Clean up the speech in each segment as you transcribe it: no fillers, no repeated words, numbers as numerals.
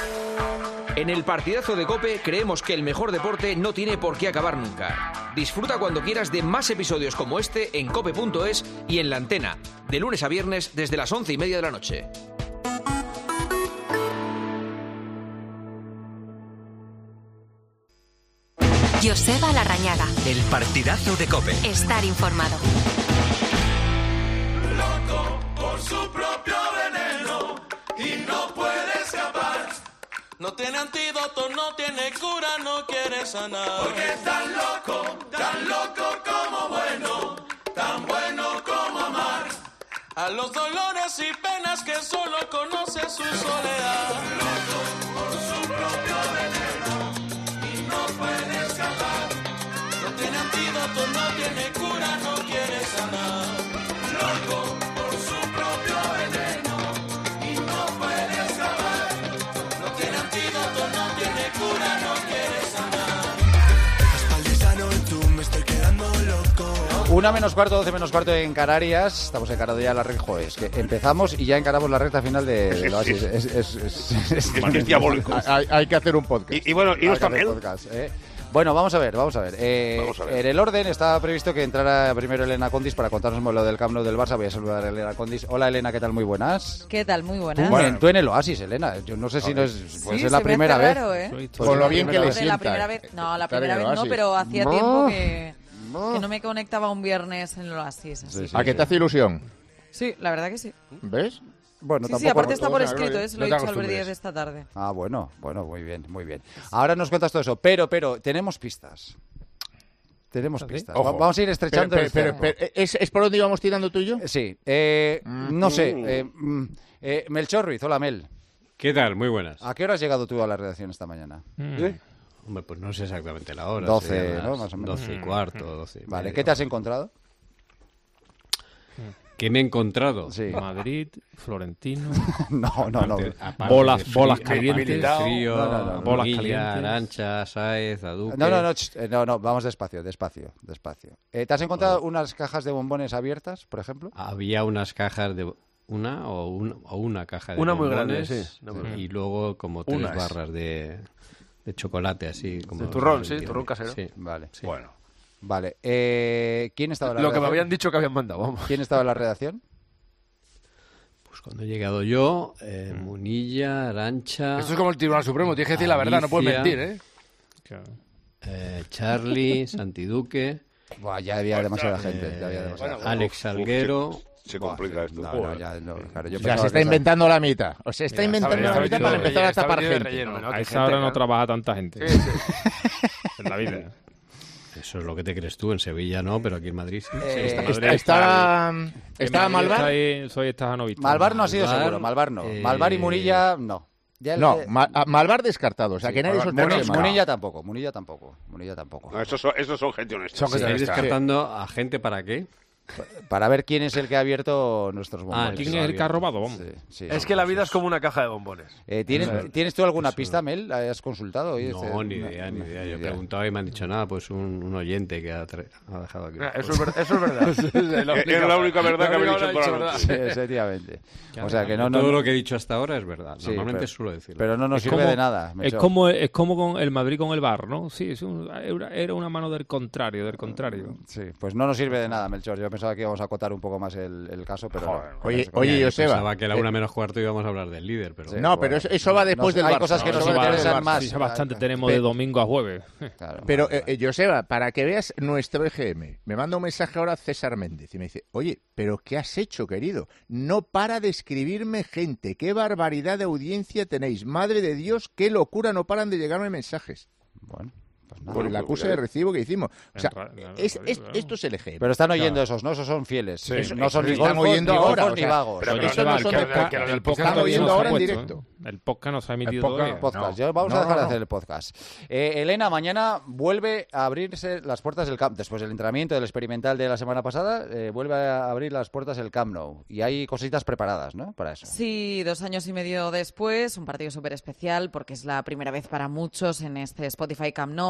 En el partidazo de COPE creemos que el mejor deporte no tiene por qué acabar nunca. Disfruta cuando quieras de más episodios como este en cope.es y en La Antena, de lunes a viernes desde las 11:30 de la noche. Joseba Larrañaga. El partidazo de COPE. Estar informado. Loco por su propio veneno y no puede escapar. No tiene antídoto, no tiene cura, no quiere sanar. Porque es tan loco como bueno, tan bueno como amar. A los dolores y penas que solo conoce su soledad. Loco por su propio veneno y no puede escapar. No tiene antídoto, no tiene cura, no quiere sanar. Loco por su propio veneno y no puede escapar. No tiene antídoto, no tiene cura, no quiere sanar. Espaldizano y tú me estoy quedando loco. 1 menos cuarto, 12 menos cuarto en Canarias. Estamos encarando ya la recta. Joder, es que empezamos y ya encaramos la recta final de Oasis. Es diabólico. Hay que hacer un podcast. Y bueno, y no está mal. Bueno, vamos a ver. En el orden estaba previsto que entrara primero Elena Condis para contarnos lo del Camp Nou del Barça. Voy a saludar a Elena Condis. Hola, Elena, ¿qué tal? Muy buenas. ¿Qué tal? Muy buenas. Tú en el Oasis, Elena. Yo no sé si no es, sí, es la primera vez. Raro, ¿eh? Con lo bien que le sienta. La primera vez no, pero hacía tiempo que no me conectaba un viernes en el Oasis. Así. ¿A qué te hace ilusión? Sí, la verdad que sí. ¿Ves? Bueno, sí, aparte está por escrito, se lo he dicho al Verdiez esta tarde. Ah, bueno, muy bien. Ahora nos cuentas todo eso, pero tenemos pistas. Tenemos pistas. Ojo. Vamos a ir estrechando pero, ¿es por donde íbamos tirando tú y yo? Sí. No sé. Melchor Ruiz, hola Mel. ¿Qué tal? Muy buenas. ¿A qué hora has llegado tú a la redacción esta mañana? Hombre, pues no sé exactamente la hora. 12, ¿no? Más o menos. 12 y cuarto, 12 y Vale, medio. ¿qué te has encontrado? ¿Qué me he encontrado? Sí. Madrid, Florentino. No. Bolas de calientes. Frío, No. Bolas Munilla, calientes. Arantxa, Sáez, Aduque. No, vamos despacio. ¿Te has encontrado unas cajas de bombones abiertas, por ejemplo? Había unas cajas de... Una caja de Una muy bombones, grande, sí. Una muy grande. Y luego como 3 Unas. barras de chocolate, así como... De turrón, sí, turrón casero. Sí. Vale. Sí. Bueno. Vale. ¿Quién estaba en la Lo que redacción? me habían dicho que habían mandado, vamos. ¿Quién estaba en la redacción? Pues cuando he llegado yo, Munilla, Arantxa... Esto es como el Tribunal Supremo, tienes que decir la verdad, no puedes Alicia, mentir, ¿eh? Charlie, Santiduque, Buah, ya había demasiada gente. Alex Salguero... Se complica esto. Claro, yo O sea, pensaba se está que inventando la mitad. O sea, está inventando la mitad para empezar a tapar gente. A esa hora no trabaja tanta gente. En la vida. Eso es lo que te crees tú, en Sevilla no, pero aquí en Madrid sí. ¿Estaba Malvar? Soy estajanovista. Malvar no ha sido Malvar, seguro, Malvar no. Malvar y Munilla no. Ya No, Malvar descartado. O sea, sí, que nadie sospeche. Munilla tampoco. No, esos son gente honesta. ¿Estáis descartando a gente para qué? Para ver quién es el que ha abierto nuestros bombones. ¿Quién es el que ha robado? Vamos. Sí, Es que la vida es como una caja de bombones. ¿Tienes tú alguna pista, Mel? ¿Has consultado? Oye, No, ni idea. Yo he preguntado y me han dicho nada, pues un oyente que ha dejado aquí. Eso es verdad. Es la única verdad que habéis dicho en toda la noche. Sí, efectivamente. O sea, que no... Todo lo que he dicho hasta ahora es verdad. Sí, Normalmente pero- suelo decirlo. Pero no nos Es sirve como- de nada. Es como con el Madrid con el Bar, ¿no? Sí, era una mano del contrario. Sí, pues no nos sirve de nada, Melchor. Yo pensaba que íbamos a acotar un poco más el caso, pero Joder, no. Oye, Yo Joseba. pensaba que a la 1 menos cuarto íbamos a hablar del líder, pero... Sí. No, bueno, pero eso va después del hay Barça. cosas que nos Eso va después del interesan Barça. más. Sí, bastante tenemos de domingo a jueves. Claro. Pero, Joseba, para que veas nuestro EGM, me manda un mensaje ahora César Méndez y me dice, oye, ¿pero qué has hecho, querido? No para de escribirme gente, qué barbaridad de audiencia tenéis, madre de Dios, qué locura, no paran de llegarme mensajes. Bueno, pues nada. Por el acuse de recibo que hicimos. O sea, esto es el EGM. Pero están oyendo esos, ¿no? Esos son fieles. Sí. No son ni Están golfos, oyendo ni ahora, golfos, o sea, ni vagos. pero eso no son de que lo del podcast están oyendo no se ha ahora en puesto, directo. El podcast no se ha emitido El podcast- todavía. Podcast. No. Vamos a dejar de No. hacer el podcast. Elena, mañana vuelve a abrirse las puertas del Camp. Después del entrenamiento del experimental de la semana pasada, vuelve a abrir las puertas el Camp Nou. Y hay cositas preparadas, ¿no? Para eso. Sí, 2 años y medio después, un partido súper especial porque es la primera vez para muchos en este Spotify Camp Nou.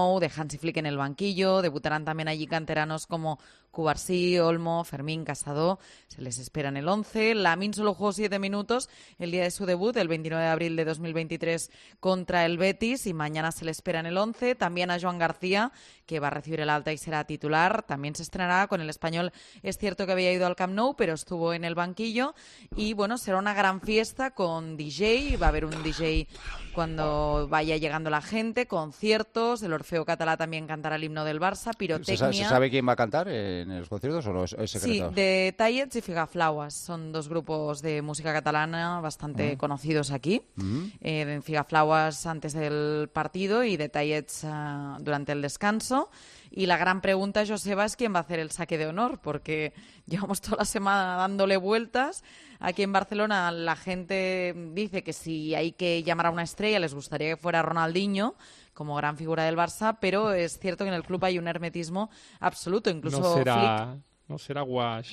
Nou, de Hansi Flick en el banquillo. Debutarán también allí canteranos como Cubarsí, Olmo, Fermín, Casado. Se les espera en el 11. Lamine solo jugó 7 minutos el día de su debut, el 29 de abril de 2023 contra el Betis, y mañana se le espera en el 11. También a Joan García, que va a recibir el alta y será titular. También se estrenará con el Español. Es cierto que había ido al Camp Nou, pero estuvo en el banquillo. Y bueno, será una gran fiesta con DJ. Va a haber un DJ cuando vaya llegando la gente, conciertos. El Orfeo Catalá también cantará el himno del Barça, pirotecnia. ¿Se sabe quién va a cantar en los conciertos o no es secreto? Sí, de Tallets y Figaflauas. Son dos grupos de música catalana bastante conocidos aquí. En Figaflauas antes del partido y de Tallets durante el descanso. Y la gran pregunta, Joseba, es quién va a hacer el saque de honor, porque llevamos toda la semana dándole vueltas. Aquí en Barcelona la gente dice que si hay que llamar a una estrella les gustaría que fuera Ronaldinho como gran figura del Barça, pero es cierto que en el club hay un hermetismo absoluto. Incluso no será Wash.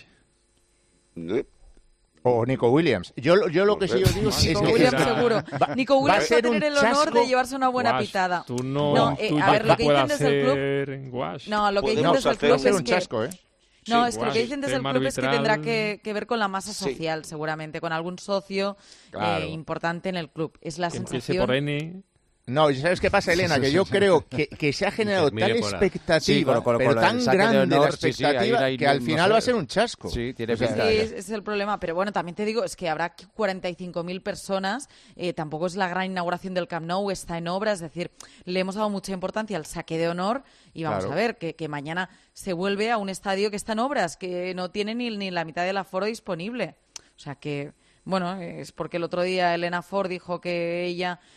O Nico Williams. Yo lo que sí os digo es que... Nico Williams seguro. Nico Williams va a tener el honor de llevarse una buena pitada. Tú no, a ver, lo que dicen desde el club... No, lo que dicen desde el club es que... No, es que lo que dicen desde el club es que tendrá que ver con la masa social, seguramente, con algún socio importante en el club. Es la sensación... No, ¿sabes qué pasa, Elena? Que yo creo que se ha generado tal expectativa, pero tan grande la expectativa, que al final va a ser un chasco. Sí, tiene pinta. Sí, ese es el problema. Pero bueno, también te digo, es que habrá 45.000 personas. Tampoco es la gran inauguración del Camp Nou, está en obra. Es decir, le hemos dado mucha importancia al saque de honor y vamos a ver que mañana se vuelve a un estadio que está en obras, que no tiene ni la mitad del aforo disponible. O sea que, bueno, es porque el otro día Elena Ford dijo que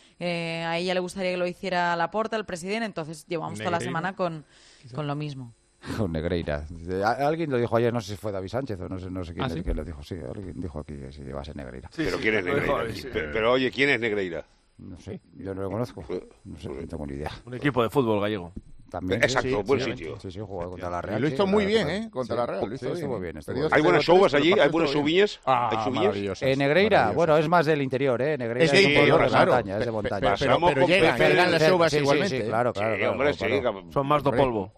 a ella le gustaría que lo hiciera Laporta, el presidente, entonces llevamos toda la semana con lo mismo. Con Negreira. Alguien lo dijo ayer, no sé si fue David Sánchez o no sé quién es que lo dijo. Sí, alguien dijo aquí que si llevase Negreira. Sí, pero ¿quién es Negreira? Pero oye, ¿quién es Negreira? No sé, yo no lo conozco. No sé, no tengo ni idea. Un equipo de fútbol gallego. También, exacto, buen sitio. Sí, jugó contra la Real. Y lo hizo muy bien, contra la Real. Lo hizo estuvo bien. ¿Hay buenas uvas allí? ¿Hay buenas uviñas? Negreira, bueno, es más del interior, Negreira es de interior, montaña, es de montaña. Pero llegan las uvas igualmente. Sí, claro. Son más do polvo.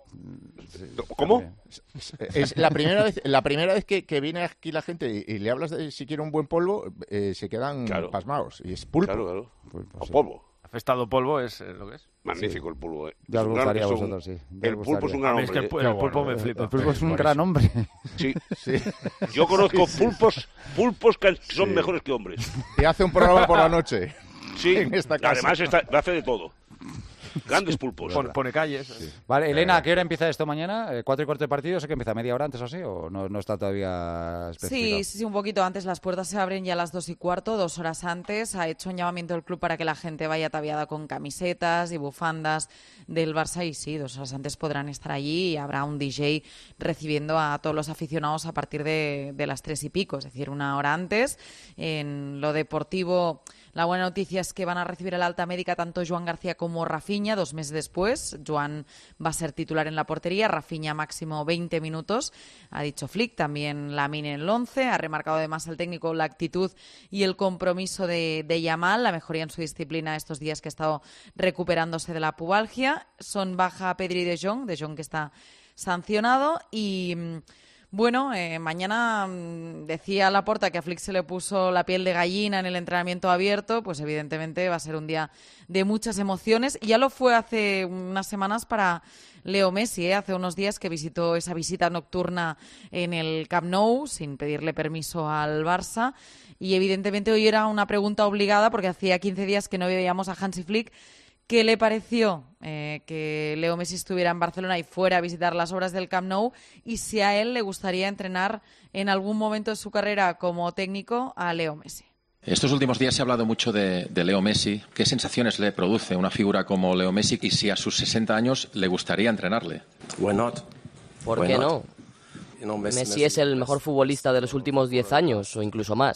¿Cómo? Es la primera vez que viene aquí la gente y le hablas de si quiere un buen polvo, se quedan pasmados. Y es pulpo. Claro. O polvo. Afestado polvo es lo que es. Magnífico el pulpo. Ya os gustaría a vosotros, sí. El pulpo es un gran hombre. El pulpo me flipa. El pulpo es un gran hombre. Sí. Yo conozco pulpos que son mejores que hombres. Y hace un programa por la noche. Sí, además hace de todo. Grandes pulpos. Pone calles. Sí. Vale, Elena, ¿a qué hora empieza esto mañana? 4:15 de partido, sé que empieza media hora antes o así, o no está todavía especificado. Sí, un poquito antes. Las puertas se abren ya a las 2:15, 2 horas antes. Ha hecho un llamamiento el club para que la gente vaya ataviada con camisetas y bufandas del Barça y sí, 2 horas antes podrán estar allí y habrá un DJ recibiendo a todos los aficionados a partir de las 3:00, es decir, 1 hora antes. En lo deportivo... La buena noticia es que van a recibir el alta médica tanto Joan García como Rafinha 2 meses después. Joan va a ser titular en la portería, Rafinha máximo 20 minutos, ha dicho Flick. También Lamine en el 11. Ha remarcado además el técnico la actitud y el compromiso de Yamal, la mejoría en su disciplina estos días que ha estado recuperándose de la pubalgia. Son baja Pedri y De Jong que está sancionado y... Bueno, mañana decía Laporta que a Flick se le puso la piel de gallina en el entrenamiento abierto, pues evidentemente va a ser un día de muchas emociones. Ya lo fue hace unas semanas para Leo Messi, hace unos días que visitó esa visita nocturna en el Camp Nou sin pedirle permiso al Barça. Y evidentemente hoy era una pregunta obligada porque hacía 15 días que no veíamos a Hansi Flick. ¿Qué le pareció que Leo Messi estuviera en Barcelona y fuera a visitar las obras del Camp Nou? Y si a él le gustaría entrenar en algún momento de su carrera como técnico a Leo Messi. Estos últimos días se ha hablado mucho de Leo Messi. ¿Qué sensaciones le produce una figura como Leo Messi? Y si a sus 60 años le gustaría entrenarle. ¿Por qué no? Messi es el mejor futbolista de los últimos 10 años o incluso más.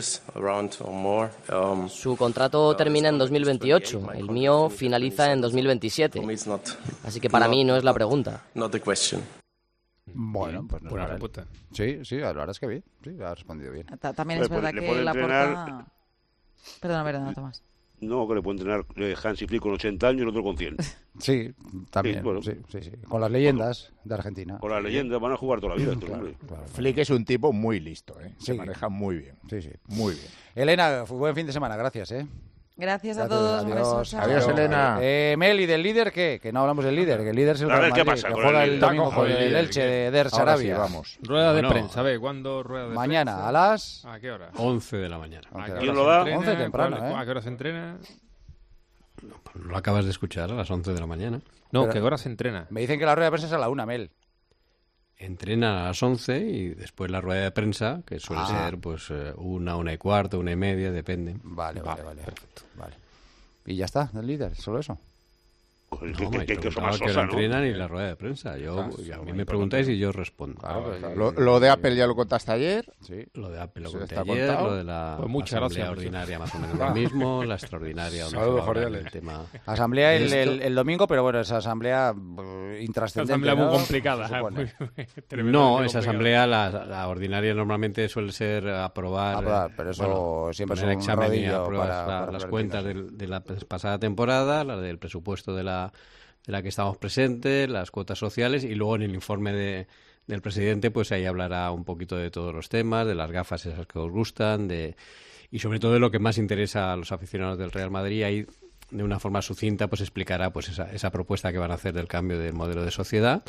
Su contrato termina en 2028, el mío finaliza en 2027. Así que para mí no es la pregunta. Bueno, pues no es puta. Sí, la verdad es que bien. Sí, ha respondido bien. También es verdad que Laporta... Perdona, Tomás. No, que le puede entrenar Hansi Flick con 80 años y el otro con 100. Sí, también. Sí, bueno. Sí. Con las leyendas de Argentina. Con las leyendas van a jugar toda la vida. Claro. Flick es un tipo muy listo, se Sí. maneja muy bien. Sí. Muy bien. Elena, buen fin de semana, gracias, Gracias a todos. Adiós. Besos, Adiós, Elena. Mel, ¿y del líder qué? Que no hablamos del líder, que el líder es el A ver, Real ¿qué Madrid, pasa que con juega el el líder? domingo con el Elche de Der Ahora sí, Sarabia. vamos. Rueda de Bueno. prensa, ¿sabes? ¿Cuándo rueda de Mañana, prensa? a las... ¿A qué hora? 11 de la mañana. ¿A qué ¿Quién hora lo se da? entrena? 11 temprano, ¿A qué hora se entrena? No lo acabas de escuchar, a las 11 de la mañana. No, Pero- ¿qué hora se entrena? Me dicen que la rueda de prensa es a la 1, Mel. Entrenan a las 11 y después la rueda de prensa, que suele ser pues 1:15, 1:30, depende. Vale. Perfecto. Vale. Y ya está, del líder, solo eso. Joder, No, me que preguntaba más que lo sosa, ¿no? entrenan y la rueda de prensa. Y a mí me preguntáis y yo respondo. Lo de Apple ya lo contaste ayer. Sí. Lo de Apple lo ¿Se conté está ayer, contado? lo de la Pues muchas asamblea gracias, ordinaria más o menos lo mismo, la extraordinaria donde Saludos se va a hablar cordiales. del tema. Asamblea Esto- el domingo, pero bueno, esa asamblea intrascendente. Asamblea muy ¿no? complicada. Se supone. Tremendamente No, esa complicada. asamblea, la ordinaria normalmente suele ser aprobar, Pero eso siempre es poner un examen y rodillo apruebas para las ver cuentas de la pasada temporada, la del presupuesto de la que estamos presentes, las cuotas sociales y luego en el informe del presidente pues ahí hablará un poquito de todos los temas, de las gafas esas que os gustan, y sobre todo de lo que más interesa a los aficionados del Real Madrid. Ahí de una forma sucinta pues explicará pues esa propuesta que van a hacer del cambio del modelo de sociedad,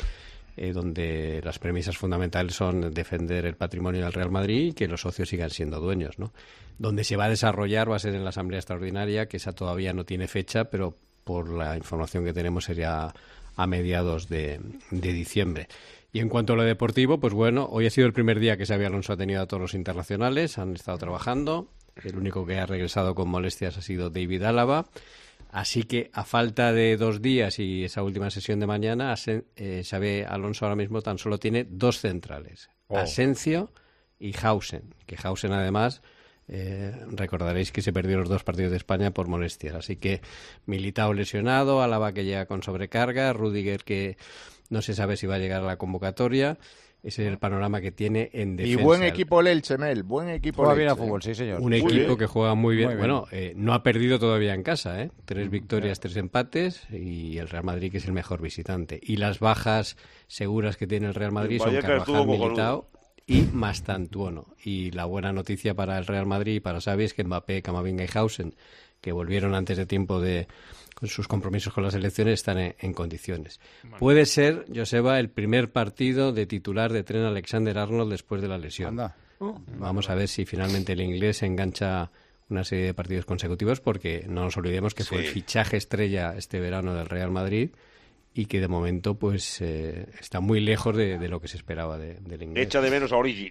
donde las premisas fundamentales son defender el patrimonio del Real Madrid y que los socios sigan siendo dueños, ¿no? Donde se va a desarrollar va a ser en la Asamblea Extraordinaria, que esa todavía no tiene fecha, pero por la información que tenemos sería a mediados de diciembre. Y en cuanto a lo deportivo, pues bueno, hoy ha sido el primer día que Xabi Alonso ha tenido a todos los internacionales, han estado trabajando, el único que ha regresado con molestias ha sido David Álava, así que a falta de 2 días y esa última sesión de mañana, Xabi Alonso ahora mismo tan solo tiene 2 centrales, Asensio y Hausen, que Hausen además... recordaréis que se perdió los 2 partidos de España por molestias, así que Militao lesionado, Álava que llega con sobrecarga, Rüdiger que no se sabe si va a llegar a la convocatoria. Ese es el panorama que tiene en defensa. Y buen equipo el Elche, Mel, buen equipo Juega el bien Elche. a fútbol, sí, señor. Un equipo que juega muy bien. Muy bien. Bueno, no ha perdido todavía en casa, 3 victorias, 3 empates, y el Real Madrid que es el mejor visitante. Y las bajas seguras que tiene el Real Madrid son Vallecas estuvo Carvajal, cojonudo. Militao y Mastantuono. Y la buena noticia para el Real Madrid y para Xavi es que Mbappé, Camavinga y Hausen, que volvieron antes de tiempo con sus compromisos con las elecciones, están en condiciones. Puede ser, Joseba, el primer partido de titular de Trent Alexander-Arnold después de la lesión. Anda. Vamos a ver si finalmente el inglés engancha una serie de partidos consecutivos, porque no nos olvidemos que fue el fichaje estrella este verano del Real Madrid y que de momento pues está muy lejos de lo que se esperaba del inglés. Echa de menos a Origi.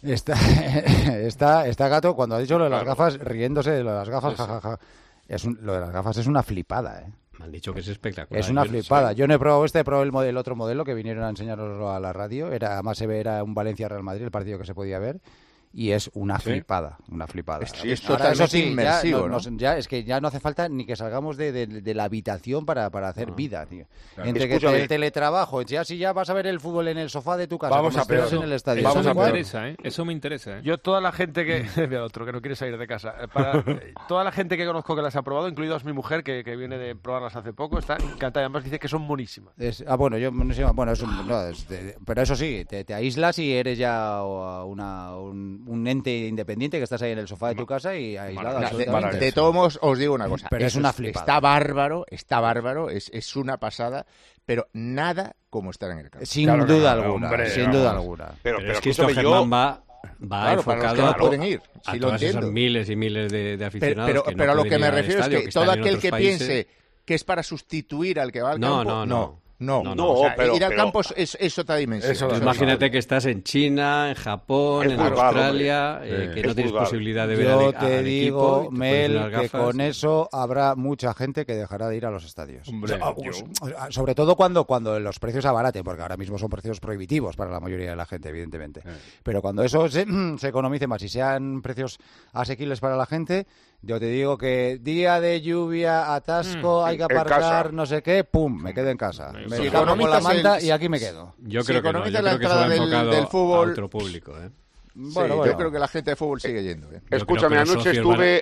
Está Gato, cuando ha dicho lo de las gafas, riéndose de lo de las gafas, jajaja. Lo de las gafas es una flipada, Me han dicho que es espectacular. Es una Yo- flipada. Yo no he probado he probado el otro modelo que vinieron a enseñarnos a la radio. Además era un Valencia-Real Madrid, el partido que se podía ver. Y es una flipada, una flipada. Es Ahora, totalmente inmersivo, ¿no? Es que ya no hace falta ni que salgamos de la habitación para hacer vida, tío. Claro. Entre que Escúchame. el teletrabajo, si ya vas a ver el fútbol en el sofá de tu casa, Vamos como a peor. estés en el estadio. Vamos Eso a me peor. interesa, Eso me interesa, Yo toda la gente que... Mira, otro que no quiere salir de casa. Toda la gente que conozco que las ha probado, incluidos mi mujer, que viene de probarlas hace poco, está encantada. Además dice que son buenísimas. Bueno, pero eso sí, te aíslas y eres ya un ente independiente que estás ahí en el sofá de tu casa y aislado. absolutamente. De todos modos, os digo una cosa. Pero es eso una flipada. Está bárbaro, es una pasada, pero nada como estar en el campo. Sin Claro que duda no, alguna, hombre, sin vamos. duda alguna. Pero es que esto, escúchame, Germán, va Claro, para los que enfocado no pueden ir, a sí lo todas esas entiendo. miles y miles de aficionados que no pero a lo pueden que ir me al refiero es estadio, que están todo en aquel otros que países. piense que es para sustituir al que va al No, campo, no. No, No, pero- ir al pero- campo es otra dimensión. Eso Tú Eso imagínate que estás en China, en Japón, Es en juzgado, Australia, hombre. que Es no tienes juzgado. posibilidad de ver Yo al te equipo, digo, y te pones Mel, unas que gafas con y- eso habrá mucha gente que dejará de ir a los estadios. Hombre, Sobre todo cuando los precios abaraten, porque ahora mismo son precios prohibitivos para la mayoría de la gente, evidentemente. Pero cuando eso se economice más y sean precios asequibles para la gente, yo te digo que día de lluvia, atasco, hay que en aparcar, casa. no sé qué, pum, me quedo en casa. Me Si tapo con la economizas manta el- y aquí me quedo. Yo Si creo que no, economizas yo la creo que se va entrada enfocado del fútbol- a otro público. Sí, Bueno, yo creo que la gente de fútbol sigue yendo. Yo Escúchame, creo que los anoche socios van a-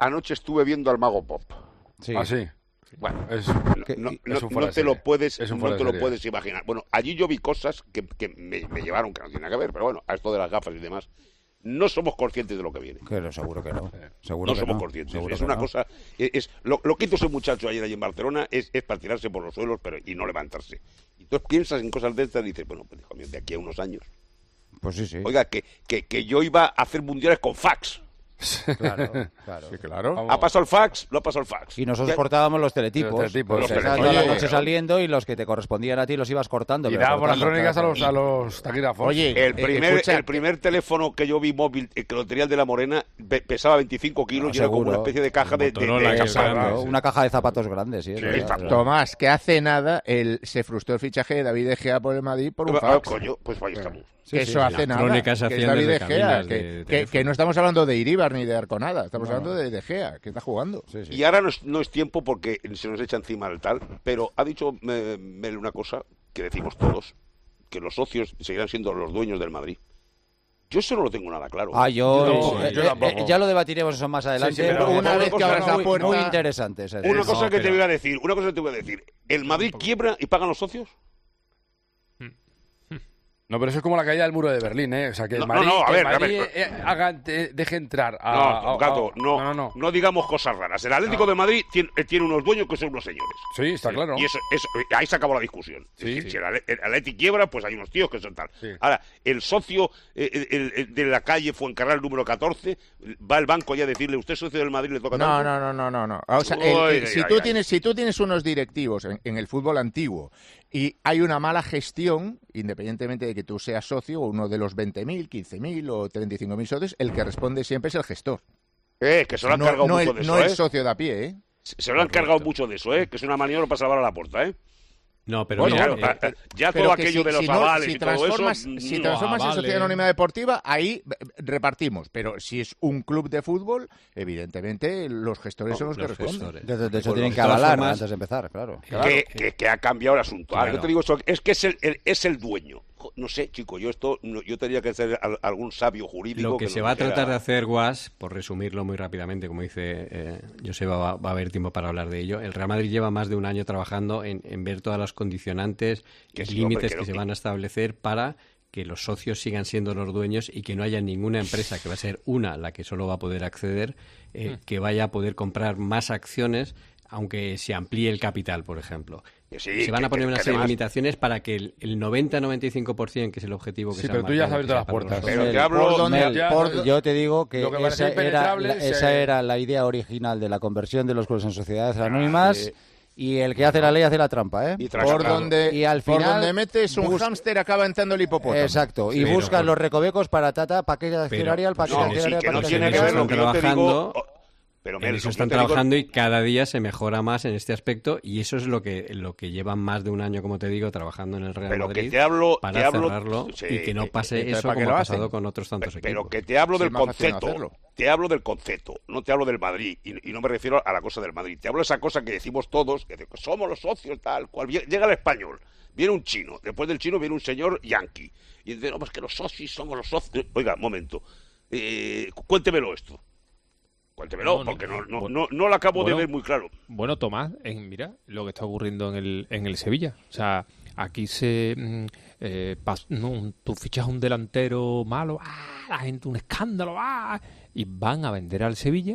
anoche estuve viendo al Mago Pop. Sí. Ah, sí. Bueno, no te lo puedes imaginar. Bueno, allí yo vi cosas que me llevaron, que no tiene nada que ver, pero bueno, a esto de las gafas y demás, no somos conscientes de lo que viene. Pero seguro que no. No somos conscientes. Es una cosa... Lo que hizo ese muchacho ayer allí en Barcelona es para tirarse por los suelos y no levantarse. Y tú piensas en cosas de estas y dices, bueno, pues hijo mío, de aquí a unos años. Pues sí. Oiga, que yo iba a hacer mundiales con fax. Claro. Sí, claro. Ha pasado el fax, lo ha pasado el fax. Y nosotros cortábamos los teletipos. Los toda la noche saliendo y los que te correspondían a ti los ibas cortando. Y dábamos las crónicas a los taquígrafos. Oye, el primer teléfono que yo vi móvil, que lo tenía el de La Morena, pesaba 25 kilos y era como una especie de caja de una caja de zapatos grandes. Sí, Tomás, que hace nada se frustró el fichaje de David De Gea por el Madrid por un fax. Coño, pues ahí estamos. Que eso hace nada, que es David De Gea, que no estamos hablando de Iríbar ni de Arconada, estamos hablando de De Gea, que está jugando. Y ahora no es tiempo porque se nos echa encima el tal, pero ha dicho Mel una cosa que decimos todos, que los socios seguirán siendo los dueños del Madrid. Yo eso no lo tengo nada claro. Yo ya lo debatiremos eso más adelante. Pero una vez que abras la puerta... Muy interesante. Una cosa que te voy a decir, ¿el Madrid quiebra y pagan los socios? No, pero eso es como la caída del muro de Berlín, ¿eh? O sea, que el Madrid, deje entrar a... No digamos cosas raras. El Atlético de Madrid tiene unos dueños que son unos señores. Sí, está claro. Y ahí se acabó la discusión. Si el Atlético quiebra, pues hay unos tíos que son tal. Sí. Ahora, el socio de la calle Fuencarral número 14 va al banco ya a decirle, ¿usted es socio del Madrid? ¿Le toca tanto? No. O sea, si tú tienes unos directivos en el fútbol antiguo y hay una mala gestión, independientemente de que tú seas socio o uno de los 20.000, 15.000 o 35.000 socios, el que responde siempre es el gestor. Que se lo han cargado mucho de eso, No el socio de a pie, ¿eh? Se lo han cargado mucho de eso, que es una maniobra para salvar a la puerta, ¿eh? No, pero bueno, ya todo aquello de los avales y todo eso... Si transformas en sociedad anónima deportiva, ahí repartimos. Pero si es un club de fútbol, evidentemente los gestores son los que responden. De hecho, tienen que avalar antes de empezar, claro. Que ha cambiado el asunto. Claro. Yo te digo eso, es que es el dueño. No sé, chico, yo tendría que ser algún sabio jurídico. Lo que se va a tratar de hacer, Guas, por resumirlo muy rápidamente, como dice Joseba, va a haber tiempo para hablar de ello. El Real Madrid lleva más de un año trabajando en ver todas las condicionantes y límites que se van a establecer para que los socios sigan siendo los dueños y que no haya ninguna empresa, que va a ser una la que solo va a poder acceder, que vaya a poder comprar más acciones, aunque se amplíe el capital, por ejemplo. Se van a poner una serie de limitaciones para que el 90-95%, que es el objetivo que se ha marcado... Sí, pero tú ya has abierto las puertas. Pero yo te digo que esa era la idea original de la conversión de los clubes en sociedades anónimas... Y el que hace la ley hace la trampa, ¿eh? Por donde metes un hámster acaba entrando el hipopótamo. Exacto. Y buscan los recovecos para paquete accionarial, Pero en eso están trabajando y cada día se mejora más en este aspecto y eso es lo que llevan más de un año, como te digo, trabajando en el Real Madrid para cerrarlo y que no pase eso como ha pasado con otros tantos equipos. Pero que te hablo del concepto, no te hablo del Madrid y no me refiero a la cosa del Madrid, te hablo de esa cosa que decimos todos, que somos los socios, tal cual. Llega el español, viene un chino, después del chino viene un señor yanqui y dice, no, pues que los socios somos los socios. Oiga, un momento, cuéntemelo esto. Cuéntemelo, porque no lo acabo de ver muy claro. Bueno, Tomás, mira lo que está ocurriendo en el Sevilla. O sea, aquí tú fichas un delantero malo, la gente un escándalo, y van a vender al Sevilla,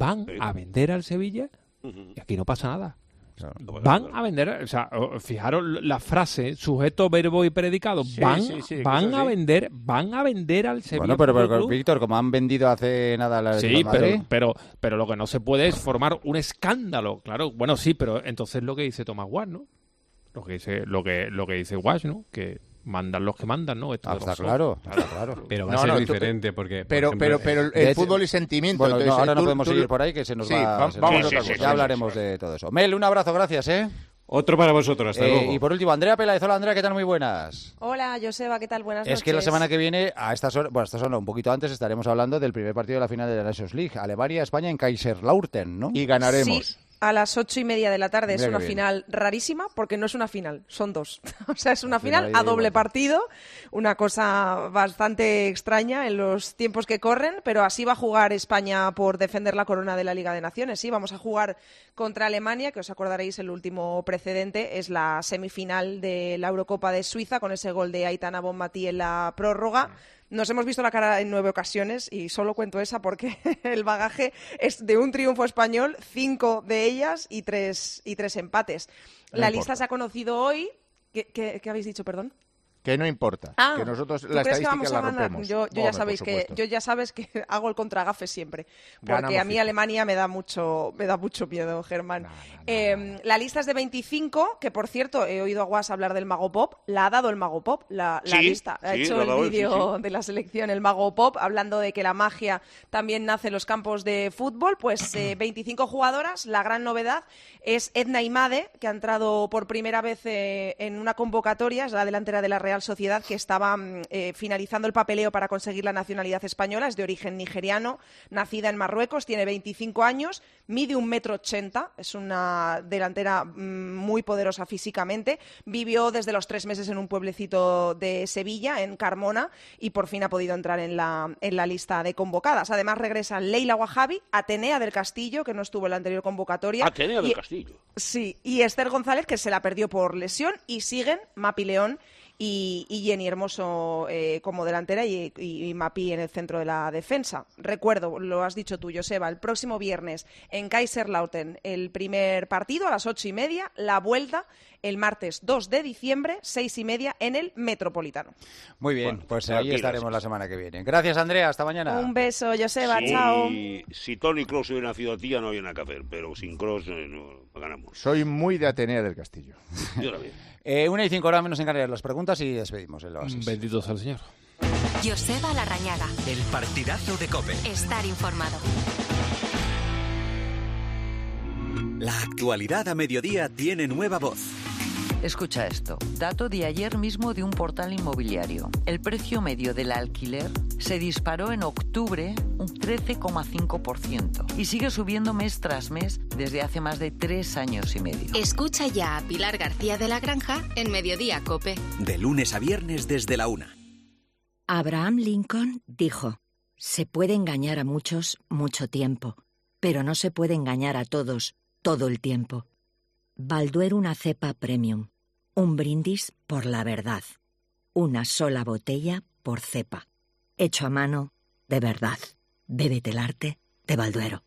y aquí no pasa nada. Van a vender, o sea, fijaros la frase, sujeto, verbo y predicado, van a vender al Sevilla. Bueno, pero Víctor, como han vendido hace nada la Madrid. pero lo que no se puede es formar un escándalo, claro. Bueno, sí, pero entonces lo que dice Tomás Guas, ¿no? Lo que dice Guas, ¿no? Que mandan los que mandan, ¿no? Está claro. Pero va a ser diferente porque... Pero el fútbol y sentimiento. Bueno, entonces, ahora no podemos seguir por ahí, que se nos va... Vamos a otra cosa. Ya hablaremos de todo eso. Mel, un abrazo, gracias, ¿eh? Otro para vosotros, hasta luego. Y por último, Andrea Peláez. Hola, Andrea, ¿qué tal? Muy buenas. Hola, Joseba, ¿qué tal? Buenas noches. Es que la semana que viene, a estas horas, un poquito antes, estaremos hablando del primer partido de la final de la Nations League. Alemania-España en Kaiserslautern, ¿no? Y ganaremos. a las 8:30 de la tarde. Mira Es una qué bien. final rarísima porque no es una final, son dos. O sea, es una final a doble partido, una cosa bastante extraña en los tiempos que corren, pero así va a jugar España por defender la corona de la Liga de Naciones. Sí, vamos a jugar contra Alemania, que os acordaréis, el último precedente es la semifinal de la Eurocopa de Suiza con ese gol de Aitana Bonmatí en la prórroga. Nos hemos visto la cara en 9 ocasiones y solo cuento esa porque el bagaje es de un triunfo español, 5 de ellas y 3 empates. La lista se ha conocido hoy. ¿Qué habéis dicho, perdón? Que no importa, que nosotros la estadística la rompemos. Yo ya sabes que hago el contragafe siempre, porque a mí Alemania me da mucho miedo, Germán. La lista es de 25, que por cierto he oído a Guas hablar del Mago Pop, la ha dado el Mago Pop, la lista, ha hecho el vídeo de la selección el Mago Pop, hablando de que la magia también nace en los campos de fútbol. Pues 25 jugadoras, la gran novedad es Edna Imade, que ha entrado por primera vez en una convocatoria, es la delantera de la Real Sociedad, que estaba finalizando el papeleo para conseguir la nacionalidad española. Es de origen nigeriano, nacida en Marruecos, tiene 25 años, mide 1,80 m, es una delantera muy poderosa físicamente. Vivió desde los 3 meses en un pueblecito de Sevilla, en Carmona, y por fin ha podido entrar en la lista de convocadas. Además regresa Leila Wahabi, Atenea del Castillo, que no estuvo en la anterior convocatoria. Atenea del Castillo. Sí, y Esther González, que se la perdió por lesión, y siguen Mapi León y Jenny Hermoso como delantera y Mapi en el centro de la defensa. Recuerdo, lo has dicho tú, Joseba, el próximo viernes en Kaiserslautern el primer partido a las 8:30, la vuelta el martes 2 de diciembre, 6:30 en el Metropolitano. Muy bien, pues ahí estaremos la semana que viene. Gracias, Andrea, hasta mañana. Un beso, Joseba, chao. Si Toni Kroos hubiera nacido tía no había nada que hacer, pero sin Kroos no ganamos. Soy muy de Atenea del Castillo. Yo también. 1:05 menos en Canarias, las preguntas y despedimos el Oasis. Bendito sea el Señor. Joseba Larrañaga. El partidazo de COPE. Estar informado. La actualidad a mediodía tiene nueva voz. Escucha esto. Dato de ayer mismo de un portal inmobiliario. El precio medio del alquiler se disparó en octubre un 13,5% y sigue subiendo mes tras mes desde hace más de 3 años y medio. Escucha ya a Pilar García de la Granja en Mediodía COPE. De lunes a viernes desde la 1. Abraham Lincoln dijo: se puede engañar a muchos mucho tiempo, pero no se puede engañar a todos todo el tiempo. Balduero, una cepa premium. Un brindis por la verdad. Una sola botella por cepa. Hecho a mano, de verdad. Bébete el arte de Balduero.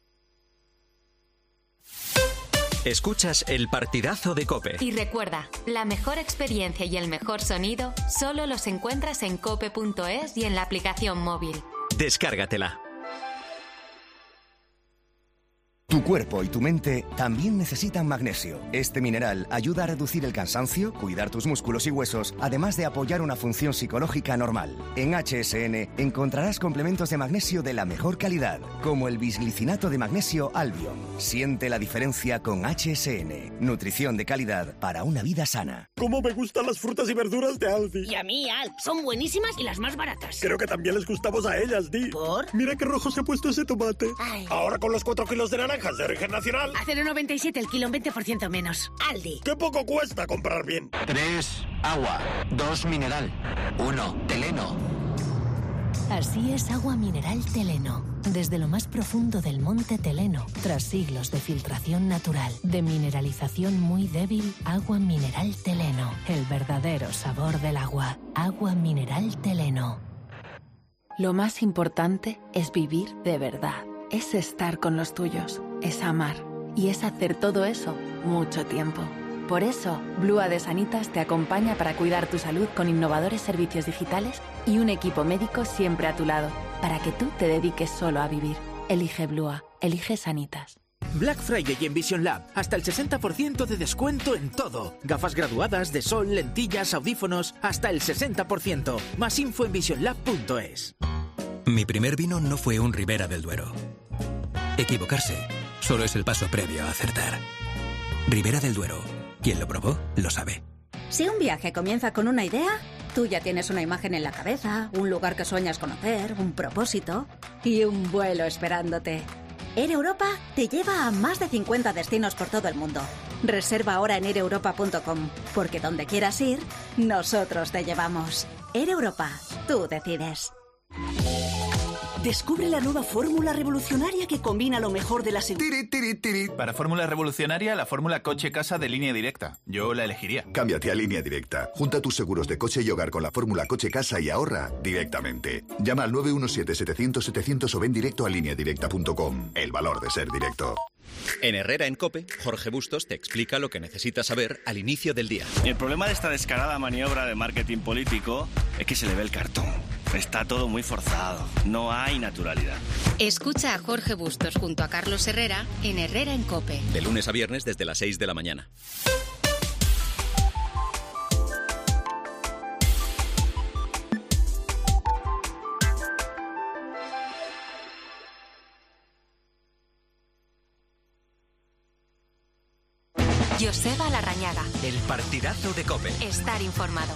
Escuchas el partidazo de COPE. Y recuerda, la mejor experiencia y el mejor sonido solo los encuentras en cope.es y en la aplicación móvil. Descárgatela. Tu cuerpo y tu mente también necesitan magnesio. Este mineral ayuda a reducir el cansancio, cuidar tus músculos y huesos, además de apoyar una función psicológica normal. En HSN encontrarás complementos de magnesio de la mejor calidad, como el bisglicinato de magnesio Albion. Siente la diferencia con HSN. Nutrición de calidad para una vida sana. ¿Cómo me gustan las frutas y verduras de Aldi? Y a mí, Al. Son buenísimas y las más baratas. Creo que también les gustamos a ellas, Di. ¿Por? Mira qué rojo se ha puesto ese tomate. Ay. Ahora con los 4 kilos de naranjas de origen nacional. A 0,97 el kilo, un 20% menos. Aldi. ¡Qué poco cuesta comprar bien! 3, agua. 2, mineral. 1, Teleno. Así es agua mineral Teleno. Desde lo más profundo del monte Teleno, tras siglos de filtración natural, de mineralización muy débil, agua mineral Teleno. El verdadero sabor del agua. Agua mineral Teleno. Lo más importante es vivir de verdad. Es estar con los tuyos, es amar y es hacer todo eso mucho tiempo. Por eso, Blua de Sanitas te acompaña para cuidar tu salud con innovadores servicios digitales y un equipo médico siempre a tu lado, para que tú te dediques solo a vivir. Elige Blua, elige Sanitas. Black Friday en Vision Lab. Hasta el 60% de descuento en todo. Gafas graduadas, de sol, lentillas, audífonos, hasta el 60%. Más info en visionlab.es. Mi primer vino no fue un Ribera del Duero. Equivocarse solo es el paso previo a acertar. Ribera del Duero. Quien lo probó, lo sabe. Si un viaje comienza con una idea, tú ya tienes una imagen en la cabeza, un lugar que sueñas conocer, un propósito y un vuelo esperándote. Air Europa te lleva a más de 50 destinos por todo el mundo. Reserva ahora en aireuropa.com, porque donde quieras ir, nosotros te llevamos. Air Europa, tú decides. Descubre la nueva fórmula revolucionaria que combina lo mejor de la seguridad. Para fórmula revolucionaria, la fórmula coche-casa de Línea Directa. Yo la elegiría. Cámbiate a Línea Directa. Junta tus seguros de coche y hogar con la fórmula coche-casa y ahorra directamente. Llama al 917-700-700 o ven directo a lineadirecta.com. El valor de ser directo. En Herrera en COPE, Jorge Bustos te explica lo que necesitas saber al inicio del día. El problema de esta descarada maniobra de marketing político es que se le ve el cartón. Está todo muy forzado, no hay naturalidad. Escucha a Jorge Bustos junto a Carlos Herrera en Herrera en COPE. De lunes a viernes desde las 6 de la mañana. Joseba Larrañaga. El partidazo de COPE. Estar informado.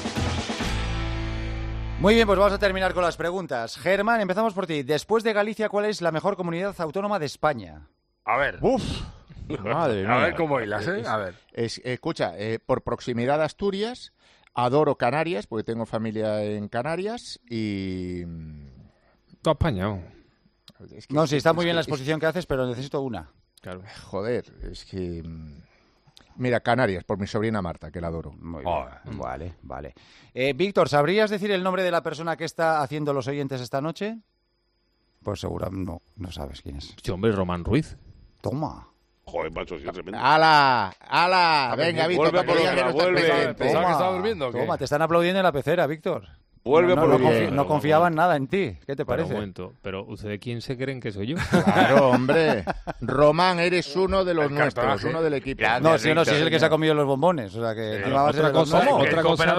Muy bien, pues vamos a terminar con las preguntas. Germán, empezamos por ti. Después de Galicia, ¿cuál es la mejor comunidad autónoma de España? A ver. Madre mía. A ver cómo hilas, ¿eh? A ver. Escucha, por proximidad a Asturias, adoro Canarias, porque tengo familia en Canarias y... Todo España. No, sí, está muy bien la exposición que haces, pero necesito una. Claro. Joder, es que... Mira, Canarias, por mi sobrina Marta, que la adoro. Muy bien. Vale. Víctor, ¿sabrías decir el nombre de la persona que está haciendo los oyentes esta noche? Pues seguro, no sabes quién es. Sí, hombre, Román Ruiz. Toma. Joder, macho, sí, tremendo. ¡Hala! Venga, Víctor, vuelve por otra, vuelve. ¿Pensaba que estaba durmiendo o qué? Toma, te están aplaudiendo en la pecera, Víctor. Vuelve por no confiaban nada en ti. ¿Qué te parece? Un momento, pero ¿ustedes quién se creen que soy yo? Claro, hombre. Román, eres uno de los nuestros, uno del equipo. No, si es el que se ha comido los bombones. O sea que otra cosa,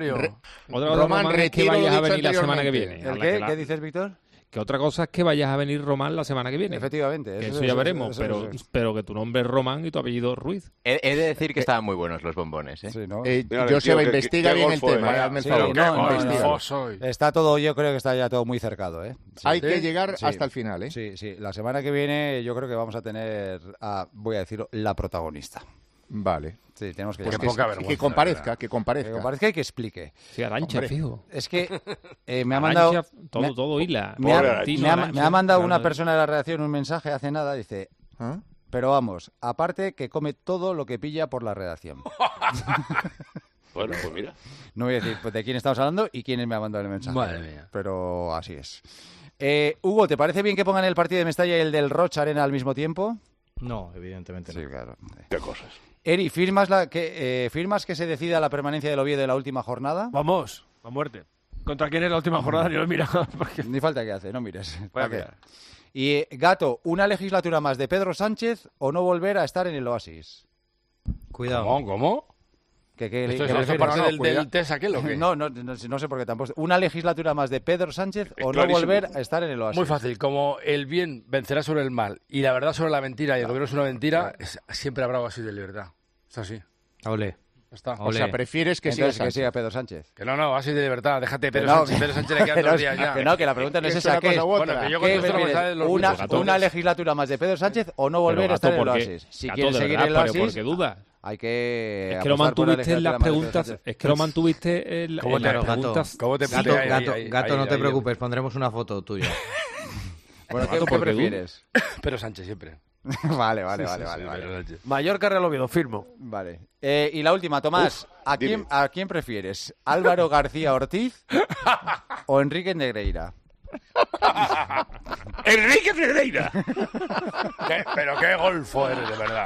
Román, es que vayas a venir la semana que viene. ¿El qué? ¿Qué dices, Víctor? Que otra cosa es que vayas a venir Román la semana que viene. Efectivamente. Que eso ya veremos, pero que tu nombre es Román y tu apellido Ruiz. He de decir que estaban muy buenos los bombones, ¿eh? Sí, ¿no? Joseba, investiga bien el tema, hazme el favor. No, está todo, yo creo que está ya todo muy cercado, ¿eh? Sí. Hay que llegar hasta el final, ¿eh? Sí. La semana que viene yo creo que vamos a tener, voy a decirlo, la protagonista. Vale. Sí, tenemos que... que comparezca. Que comparezca y que explique. Sí, Arancha, fijo. Es que me ha mandado... Todo hila. Me ha mandado una persona de la redacción un mensaje hace nada, dice... Pero vamos, aparte que come todo lo que pilla por la redacción. Bueno, pues mira. No voy a decir de quién estamos hablando y quién me ha mandado el mensaje. Madre mía. Pero así es. Hugo, ¿te parece bien que pongan el partido de Mestalla y el del Rocha Arena al mismo tiempo? No, evidentemente no. Sí, claro. ¿Qué cosas? Eri, ¿firmas que se decida la permanencia del Oviedo de la última jornada? Vamos, a muerte. ¿Contra quién es la última jornada? Ni lo he mirado. Porque... Ni falta que hace, no mires. Voy a mirar. Y Gato, ¿una legislatura más de Pedro Sánchez o no volver a estar en el Oasis? Cuidado. ¿Cómo? ¿Esto es parte del test aquel o qué? No sé por qué tampoco. ¿Una legislatura más de Pedro Sánchez o no volver a estar en el Oasis? Muy fácil. Como el bien vencerá sobre el mal y la verdad sobre la mentira y el gobierno es una mentira, siempre habrá Oasis de libertad. Es así. Olé. Está. O sea, prefieres que siga Pedro Sánchez. Que no, Oasis de libertad. Déjate Pedro Sánchez. Pedro Sánchez le quedan 2 días ya. Que la pregunta no es esa. ¿Una legislatura más de Pedro Sánchez o no volver a estar en el Oasis? Si quieres seguir en el Oasis... ¿Por qué dudas? Hay que... Es que lo mantuviste en las preguntas... Es que lo mantuviste en las preguntas... Gato, no te preocupes. Pondremos una foto tuya. Bueno, ¿qué prefieres? Pedro Sánchez siempre. Vale. Mallorca, Real Oviedo, firmo. Vale. Y la última, Tomás. ¿A quién prefieres? ¿Álvaro García Ortiz o Enrique Negreira? ¡Enrique Negreira! Pero qué golfo eres, de verdad.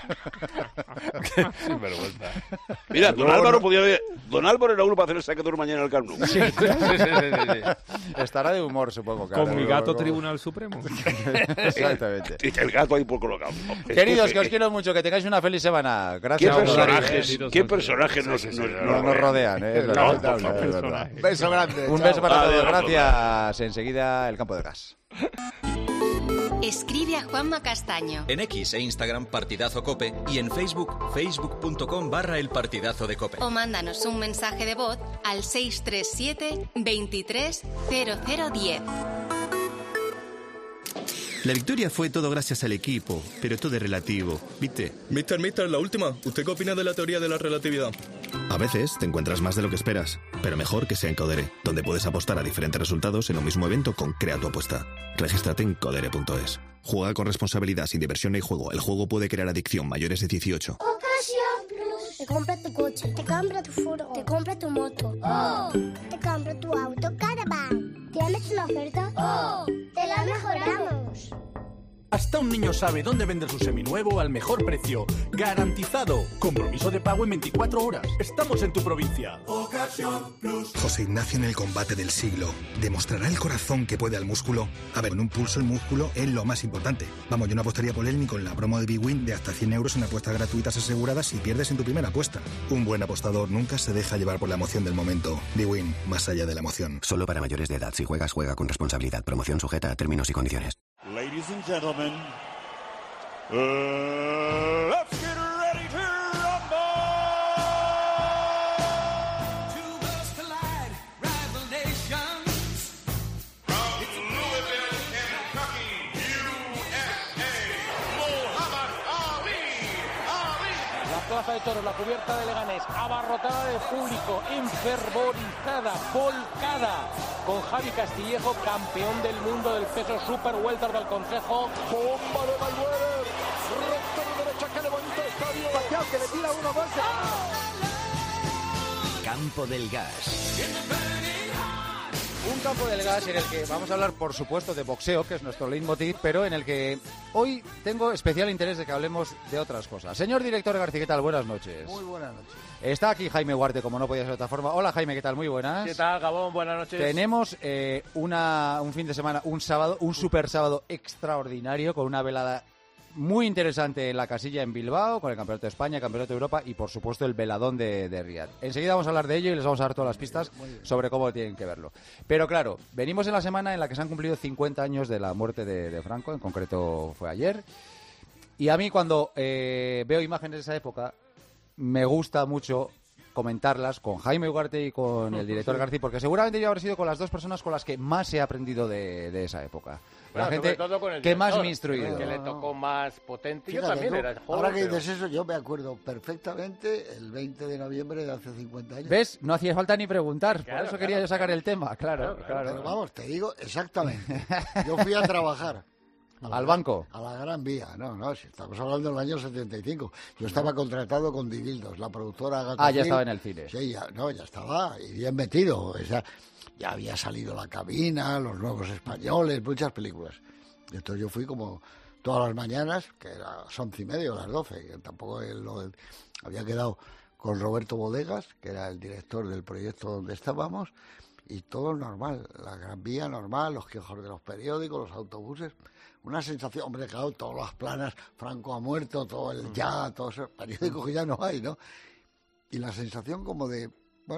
Sin vergüenza. Mira, Don Álvaro era uno para hacer el saqueador mañana en el Camp Nou. Sí. Estará de humor, supongo. Con mi gato Tribunal Supremo. Exactamente. Y el gato ahí por colocado. Queridos, que os quiero mucho, que tengáis una feliz semana. Gracias. ¿Qué personajes nos rodean? Beso grande. Un beso para todos. Gracias. Enseguida, el campo de gas. Escribe a Juanma Castaño. En X e Instagram Partidazo Cope y en Facebook, facebook.com/El Partidazo de Cope. O mándanos un mensaje de voz al 637 23 0010. La victoria fue todo gracias al equipo, pero todo es relativo, ¿viste? Mister, la última. ¿Usted qué opina de la teoría de la relatividad? A veces te encuentras más de lo que esperas, pero mejor que sea en Codere, donde puedes apostar a diferentes resultados en un mismo evento con Crea tu apuesta. Regístrate en codere.es. Juega con responsabilidad, sin diversión ni juego. El juego puede crear adicción. Mayores de 18. Ocasión Plus. Te compra tu coche, te compra tu furgo, te compra tu moto. ¡Oh! Te compra tu auto Caravan. ¿Tienes una oferta? ¡Oh! ¡Te la mejoramos! Hasta un niño sabe dónde vender su seminuevo al mejor precio. ¡Garantizado! Compromiso de pago en 24 horas. Estamos en tu provincia. Ocasión Plus. José Ignacio en el combate del siglo. ¿Demostrará el corazón que puede al músculo? A ver, en un pulso el músculo es lo más importante. Vamos, yo no apostaría por él ni con la promo de Big Win de hasta 100 euros en apuestas gratuitas aseguradas si pierdes en tu primera apuesta. Un buen apostador nunca se deja llevar por la emoción del momento. Big Win, más allá de la emoción. Solo para mayores de edad. Si juegas, juega con responsabilidad. Promoción sujeta a términos y condiciones. Ladies and gentlemen, let's get ready to rumble! Two worlds collide, rival nations. From Louisville, Kentucky, USA, Muhammad Ali. La plaza de toros, la cubierta de Leganés, abarrotada de público, enfervorizada, volcada, con Javi Castillejo, campeón del mundo del peso super welter del Consejo. ¡Bomba de Mayweather! ¡Recta de derecha, qué bonito estadio! ¡Pacquiao que le tira uno más! Campo del Gas. Un campo del gas en el que vamos a hablar, por supuesto, de boxeo, que es nuestro leitmotiv, pero en el que hoy tengo especial interés de que hablemos de otras cosas. Señor director García, ¿qué tal? Buenas noches. Muy buenas noches. Está aquí Jaime Huarte, como no podía ser de otra forma. Hola, Jaime, ¿qué tal? Muy buenas. ¿Qué tal, Gabón? Buenas noches. Tenemos un fin de semana, un sábado, un super sábado extraordinario, con una velada muy interesante en la casilla en Bilbao, con el Campeonato de España, el Campeonato de Europa y, por supuesto, el veladón de Riad. Enseguida vamos a hablar de ello y les vamos a dar todas las pistas sobre cómo tienen que verlo. Pero, claro, venimos en la semana en la que se han cumplido 50 años de la muerte de Franco, en concreto fue ayer. Y a mí, cuando veo imágenes de esa época, me gusta mucho comentarlas con Jaime Ugarte y con el director García, porque seguramente yo habré sido con las dos personas con las que más he aprendido de esa época. Bueno, la gente todo con el que más director, me ha instruido. que le tocó más potente. Fíjate, yo también era joven. Ahora que pero... dices eso, yo me acuerdo perfectamente el 20 de noviembre de hace 50 años. ¿Ves? No hacía falta ni preguntar, Claro, por eso quería yo sacar el tema, claro. Pero vamos, te digo exactamente. Yo fui a trabajar. ¿Al banco? A la Gran Vía, no, si estamos hablando del año 75. Yo estaba contratado con Divildos, la productora Agatha ya estaba en el cine. Sí, ya estaba, y bien metido. Ya había salido La Cabina, Los Nuevos Españoles, muchas películas. Y entonces yo fui como todas las mañanas, que era a las 11:30 o las 12, que tampoco había quedado con Roberto Bodegas, que era el director del proyecto donde estábamos, y todo normal, la Gran Vía normal, los kioscos de los periódicos, los autobuses. Una sensación, hombre, claro, todas las planas, Franco ha muerto, todo el ya, todos esos periódicos que ya no hay, ¿no? Y la sensación como de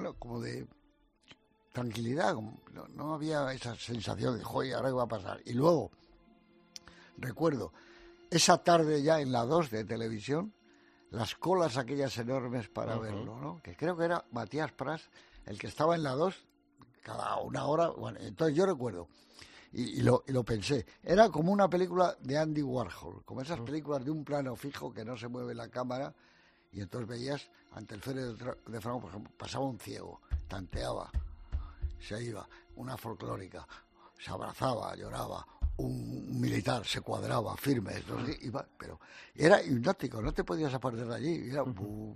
tranquilidad, no había esa sensación de, joder, ahora qué va a pasar. Y luego, recuerdo, esa tarde ya en la 2 de televisión, las colas aquellas enormes para verlo, ¿no? Que creo que era Matías Prats, el que estaba en la 2, cada una hora, bueno, entonces yo recuerdo... Y lo pensé, era como una película de Andy Warhol, como esas películas de un plano fijo que no se mueve la cámara, y entonces veías ante el féretro de Franco, por ejemplo, pasaba un ciego, tanteaba, se iba, una folclórica, se abrazaba, lloraba, un militar se cuadraba, firme, no sé, iba, pero era hipnótico, no te podías apartar de allí, era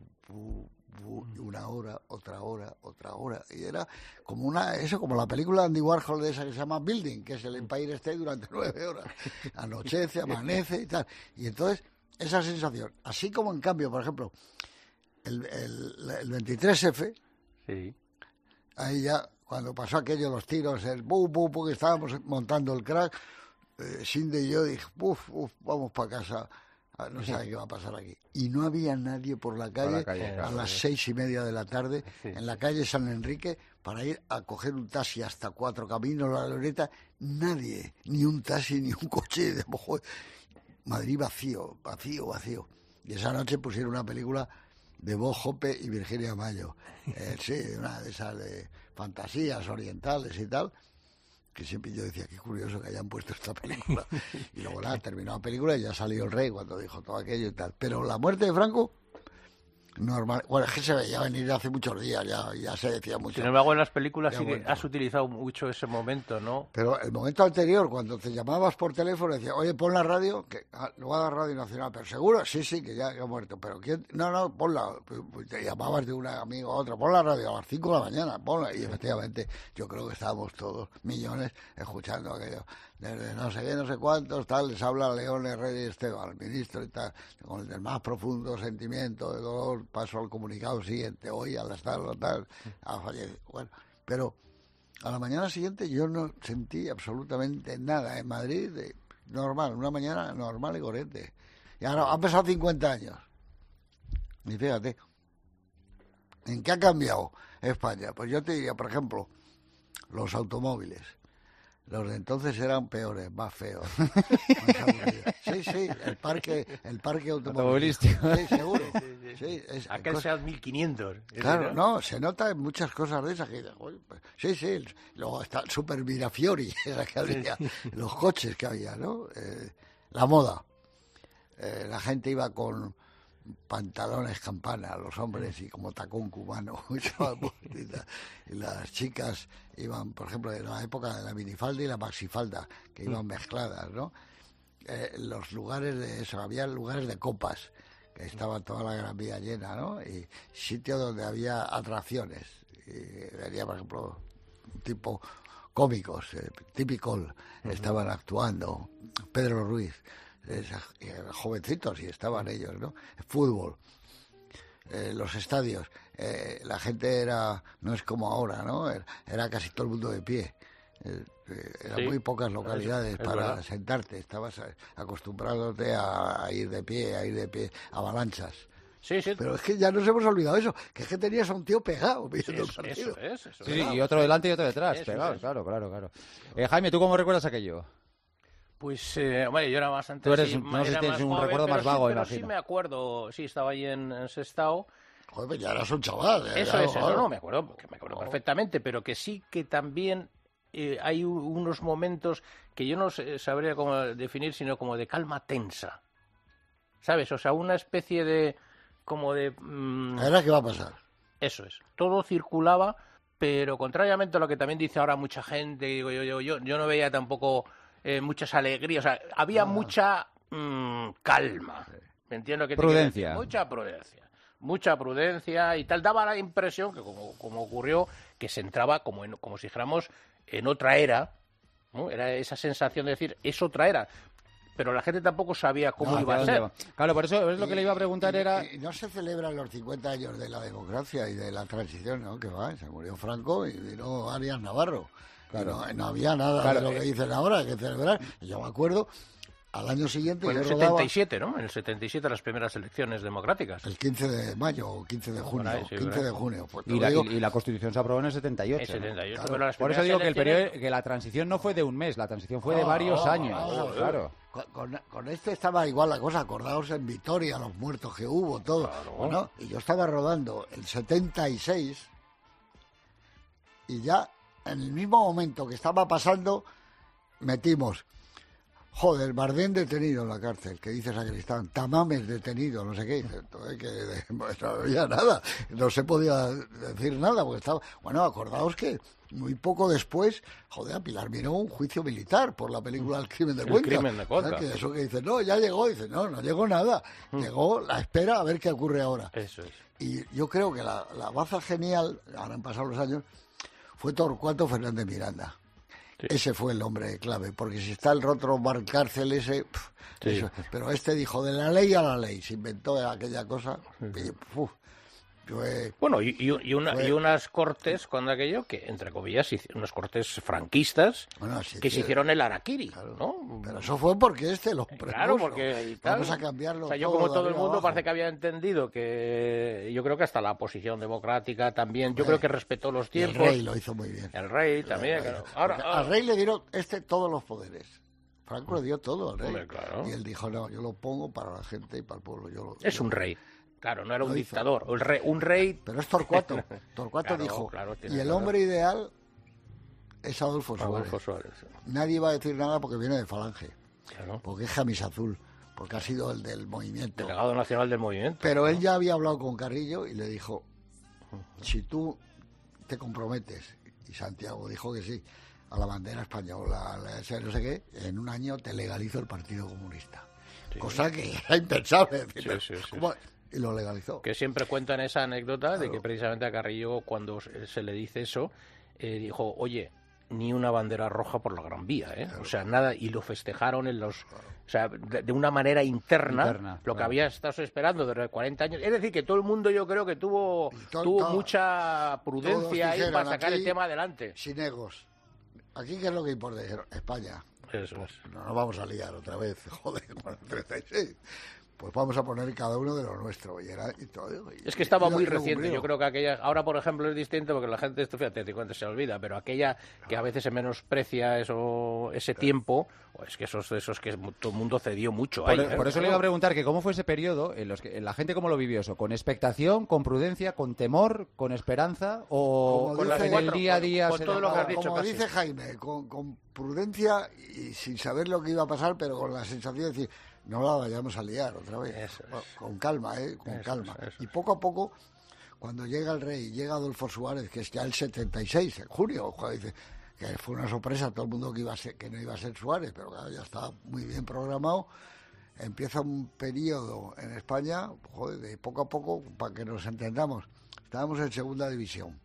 una hora, otra hora, y era como como la película de Andy Warhol de esa que se llama Building, que es el Empire State durante 9 horas, anochece, amanece y tal, y entonces esa sensación, así como en cambio, por ejemplo, el 23F, sí. Ahí ya, cuando pasó aquello, los tiros, el que estábamos montando el crack, Sinde y yo dije, vamos para casa, no sabe qué va a pasar aquí. Y no había nadie por la calle, a las 6:30 de la tarde, en la calle San Enrique, para ir a coger un taxi hasta 4 Caminos, la Loreta, nadie, ni un taxi, ni un coche de Madrid vacío. Y esa noche pusieron una película de Bob Hope y Virginia Mayo, sí, una de esas de fantasías orientales y tal, que siempre yo decía, qué curioso que hayan puesto esta película. Y luego nada, terminó la película y ya salió el rey cuando dijo todo aquello y tal. Pero la muerte de Franco, normal. Bueno, es que se veía venir hace muchos días, ya se decía mucho. Sin embargo, en las películas sí que has utilizado mucho ese momento, ¿no? Pero el momento anterior, cuando te llamabas por teléfono, decías, oye, pon la radio, que lo va a dar Radio Nacional, pero seguro, sí, que ya ha muerto, pero ¿quién? No, ponla. Pues te llamabas de un amigo a otro, pon la radio a las 5 de la mañana, ponla. Y efectivamente, yo creo que estábamos todos, millones, escuchando aquello. Desde no sé qué, no sé cuántos, tal, les habla León Herrera Esteban, el ministro y tal, con el más profundo sentimiento de dolor, paso al comunicado siguiente, hoy al estar tal, ha fallecido. Bueno, pero a la mañana siguiente yo no sentí absolutamente nada. En Madrid, normal, una mañana normal y corriente. Y ahora han pasado 50 años. Y fíjate, ¿en qué ha cambiado España? Pues yo te diría, por ejemplo, los automóviles. Los de entonces eran peores, más feos. Sí, el parque automovilístico. Sí, seguro. Sí, aquel Seat 1500. Claro, no, se nota en muchas cosas de esas. Sí, luego está el Super Mirafiori, era que había, los coches que había, ¿no? La moda. La gente iba con pantalones campana, los hombres, y como tacón cubano. Y las chicas iban, por ejemplo, en la época de la minifalda y la maxifalda, que iban mezcladas, ¿no? Los lugares de eso, había lugares de copas, que estaba toda la Gran Vía llena, ¿no? Y sitios donde había atracciones. Y venía, por ejemplo, un tipo cómicos, Typical, estaban actuando, Pedro Ruiz, jovencitos, y estaban ellos, ¿no? Fútbol, los estadios, la gente no es como ahora, ¿no? Era casi todo el mundo de pie. Eran muy pocas localidades para verdad. Sentarte, estabas acostumbrándote a ir de pie, avalanchas. Sí. Pero es que ya nos hemos olvidado eso, que es que tenías a un tío pegado viendo el partido. Eso sí, y otro delante y otro detrás, pegados, claro. Jaime, ¿tú cómo recuerdas aquello? Pues, hombre, yo era bastante... Tú eres, no sé si tienes un recuerdo más vago, pero sí me acuerdo, sí, estaba ahí en Sestao. Joder, pues ya eras un chaval. Eso, me acuerdo perfectamente, pero que sí que también hay unos momentos que yo no sabría cómo definir, sino como de calma tensa, ¿sabes? O sea, una especie de... ¿Ahora qué va a pasar? Eso es, todo circulaba, pero contrariamente a lo que también dice ahora mucha gente, digo yo no veía tampoco... muchas alegrías, o sea, había mucha calma. Me entiendo que prudencia. Mucha prudencia y tal. Daba la impresión que, como ocurrió, que se entraba como si dijéramos en otra era, ¿no? Era esa sensación de decir, es otra era. Pero la gente tampoco sabía cómo iba a ser. Claro, por eso es lo que le iba a preguntar era... Y no se celebran los 50 años de la democracia y de la transición, ¿no? Que va, se murió Franco y vino Arias Navarro. Claro. No había nada de lo que dicen ahora que celebrar. Yo me acuerdo, al año siguiente... Pues en el 77, ¿no? En el 77 las primeras elecciones democráticas. El 15 de mayo o 15 de junio. Ahí, sí, 15 de junio. Pues y la Constitución se aprobó en el 78. El 78. Claro. Pero por eso digo que el periodo, que la transición no fue de un mes, la transición fue de varios años. Claro. Con este estaba igual la cosa, acordaos en Vitoria, los muertos que hubo, todo. Claro. ¿No? Y yo estaba rodando el 76 y ya... En el mismo momento que estaba pasando, metimos, Bardén detenido en la cárcel, que dice Sacristán, Tamames detenido, no sé qué, que no había nada, no se podía decir nada, porque estaba... Bueno, acordaos que muy poco después, a Pilar Miró un juicio militar por la película El crimen de Cuenca. El crimen de Cuenca. Que eso que dice, no, ya llegó, dice, no llegó nada, llegó la espera a ver qué ocurre ahora. Eso es. Y yo creo que la baza genial, ahora han pasado los años, fue Torcuato Fernández Miranda. Sí. Ese fue el hombre clave, porque si está el rotro bar cárcel ese, eso, pero este dijo de la ley a la ley, se inventó aquella cosa. Bueno, y unas cortes cuando aquello, que entre comillas, unas cortes franquistas, que se hicieron el harakiri, claro, ¿no? Pero eso fue porque lo propuso. Claro, porque vamos a cambiarlo. O sea, yo como todo el mundo parece que había entendido que yo creo que hasta la oposición democrática también, yo creo que respetó los tiempos. El rey lo hizo muy bien. El rey también. Claro. Ahora, al rey le dieron todos los poderes. Franco le dio todo al rey. Hombre, claro. Y él dijo, no, yo lo pongo para la gente y para el pueblo. Es un rey. Claro, no era un dictador, un rey... Pero es Torcuato. Torcuato dijo, y el hombre ideal es Adolfo Suárez. Suárez. Nadie va a decir nada porque viene de Falange. Claro. Porque es camisa azul. Porque ha sido el del movimiento. Delegado nacional del movimiento. Pero él ya había hablado con Carrillo y le dijo, si tú te comprometes, y Santiago dijo que sí, a la bandera española, no sé qué, en un año te legalizo el Partido Comunista. Sí. Cosa que era impensable. Sí. Y lo legalizó. Que siempre cuentan esa anécdota de que precisamente a Carrillo, cuando se le dice eso, dijo, oye, ni una bandera roja por la Gran Vía, ¿eh? Claro. O sea, nada, y lo festejaron en los... O sea, de una manera interna lo que había estado esperando desde 40 años. Es decir, que todo el mundo yo creo que tuvo mucha prudencia ahí para sacar el tema adelante. Sin egos. Aquí, ¿qué es lo que importa? Dijeron, España. Eso es. No nos vamos a liar otra vez, joder, con el 36. Pues vamos a poner cada uno de lo nuestro. Es que estaba muy reciente. Yo creo que aquella... Ahora, por ejemplo, es distinto porque la gente, esto fíjate, se olvida, pero aquella que a veces se menosprecia ese tiempo, es que esos que todo el mundo cedió mucho. Por eso le iba a preguntar que cómo fue ese periodo, en los que la gente cómo lo vivió eso, con expectación, con prudencia, con temor, con esperanza, o con el día a día. Con todo lo que has dicho, como dice Jaime, con prudencia y sin saber lo que iba a pasar, pero con la sensación de decir... No la vayamos a liar otra vez. Con calma, con calma. Y poco a poco, cuando llega el rey, llega Adolfo Suárez, que es ya el 76, en junio, dice que fue una sorpresa a todo el mundo que no iba a ser Suárez, pero claro, ya estaba muy bien programado. Empieza un periodo en España, de poco a poco, para que nos entendamos. Estábamos en segunda división.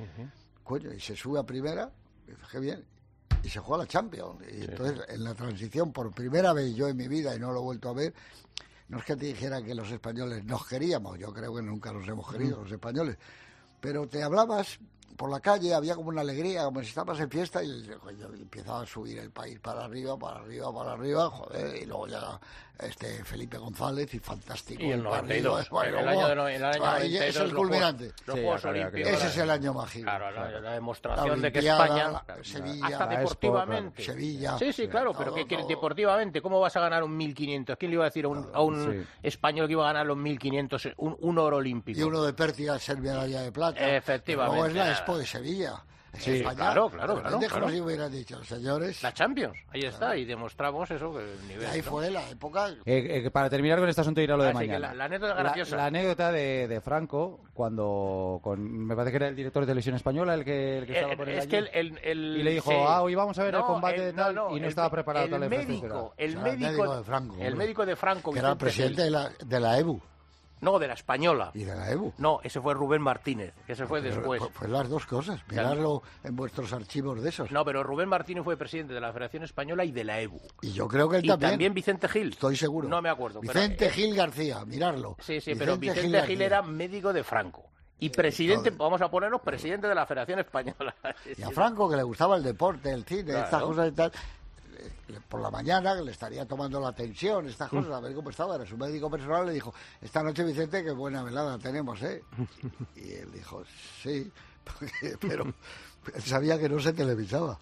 Y se sube a primera, y dice, qué bien. Y se juega la Champions. Y entonces, en la transición, por primera vez yo en mi vida, y no lo he vuelto a ver, no es que te dijera que los españoles nos queríamos, yo creo que nunca nos hemos querido, los españoles, pero te hablabas por la calle, había como una alegría, como si estabas en fiesta, y empezaba a subir el país para arriba, joder, y luego ya Felipe González, y fantástico. Y el 92, el año 92, es el culminante. Los Juegos Olímpicos. Ese es el año mágico. Claro, la demostración de que España, Sevilla, hasta deportivamente. Sevilla. Sí, claro, pero que deportivamente, ¿cómo vas a ganar un 1500? ¿Quién le iba a decir a un español que iba a ganar los 1500 un oro olímpico? Y uno de Pértiga ser medalla de plata. Efectivamente. Luego es la Expo de Sevilla. Sí, España, claro. Como si hubieran dicho, señores. La Champions, ahí está, y demostramos eso, que el nivel. Y ahí fue la época. Para terminar con este asunto y ir a lo de mañana. La anécdota graciosa. La anécdota de Franco, cuando me parece que era el director de Televisión Española el que estaba con él. Es allí, que y le dijo, hoy vamos a ver el combate de tal, y no estaba preparado toda la infraestructura. El médico de Franco. El médico de Franco. Que era el presidente de la EBU. No, de la Española. ¿Y de la EBU? No, ese fue Rubén Martínez, que ese fue después. Pues las dos cosas, mirarlo en vuestros archivos de esos. No, pero Rubén Martínez fue presidente de la Federación Española y de la EBU. Y yo creo que él también. Y también Vicente Gil. Estoy seguro. No me acuerdo. Vicente Gil García, mirarlo. Sí, pero Vicente Gil era médico de Franco. Y presidente, vamos a ponernos presidente de la Federación Española. Y a Franco, que le gustaba el deporte, el cine, estas cosas y tal... Por la mañana, que le estaría tomando la tensión, estas cosas, a ver cómo estaba. Era su médico personal, le dijo, esta noche, Vicente, qué buena velada tenemos, ¿eh? Y él dijo, sí, pero él sabía que no se televisaba.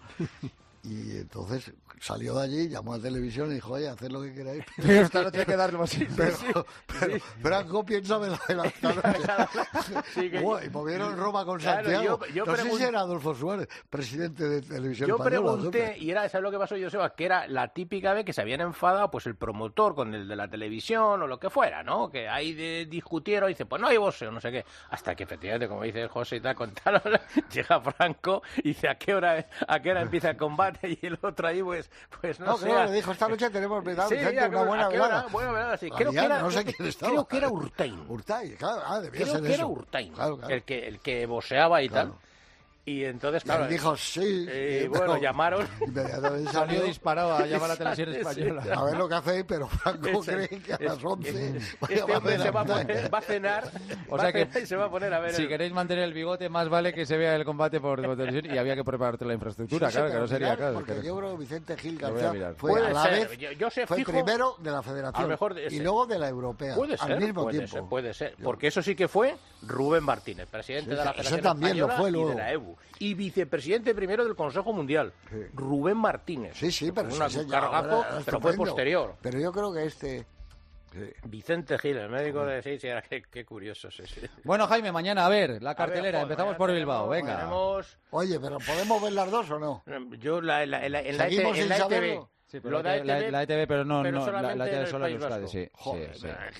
Y entonces salió de allí, llamó a televisión y dijo, oye, haced lo que queráis. Pero esta noche hay que darle más. Pero Franco piensa de la esta noche. Y movieron Roma con Santiago. No sé si era Adolfo Suárez, presidente de Televisión Española. Yo pregunté, y era, ¿sabes lo que pasó, Joseba? Que era la típica vez que se habían enfadado pues el promotor con el de la televisión o lo que fuera, ¿no? Que ahí discutieron y dice, pues no hay boxeo, no sé qué. Hasta que efectivamente, como dice José y tal, contaron, llega Franco y dice, ¿a qué hora empieza el combate? Y el otro ahí, pues no sé. Claro, le dijo, esta noche tenemos Vicente, una buena velada. Buena velada, sí. Creo que era Urtain. Urtain, claro, debía ser eso. Creo que era Urtain, el que boxeaba y tal. Y entonces, claro... Y él dijo, sí. Bueno, llamaron... Inmediatamente salió disparado a llamar a la Televisión Española. A ver lo que hacéis, pero Franco cree que a las 11... Este hombre se va a cenar, o sea que se va a poner a ver... Si queréis mantener el bigote, más vale que se vea el combate por televisión y había que prepararte la infraestructura, claro, que no sería... Porque yo creo que Vicente Gil García fue a la vez... Fue primero de la Federación y luego de la Europea, al mismo tiempo. Puede ser, porque eso sí que fue Rubén Martínez, presidente de la Federación Española y de la EBU. Y vicepresidente primero del Consejo Mundial, Rubén Martínez. Sí, pero un cargazo, pero fue posterior. Pero yo creo que Vicente Gil, el médico de sí, era qué curioso. Sí. Bueno, Jaime, mañana a ver la cartelera. Empezamos por Bilbao, venga. Oye, pero ¿podemos ver las dos o no? Yo en la ETV. Sí, pero la ETV, pero no la ETV solo en Euskadi, sí. Joder,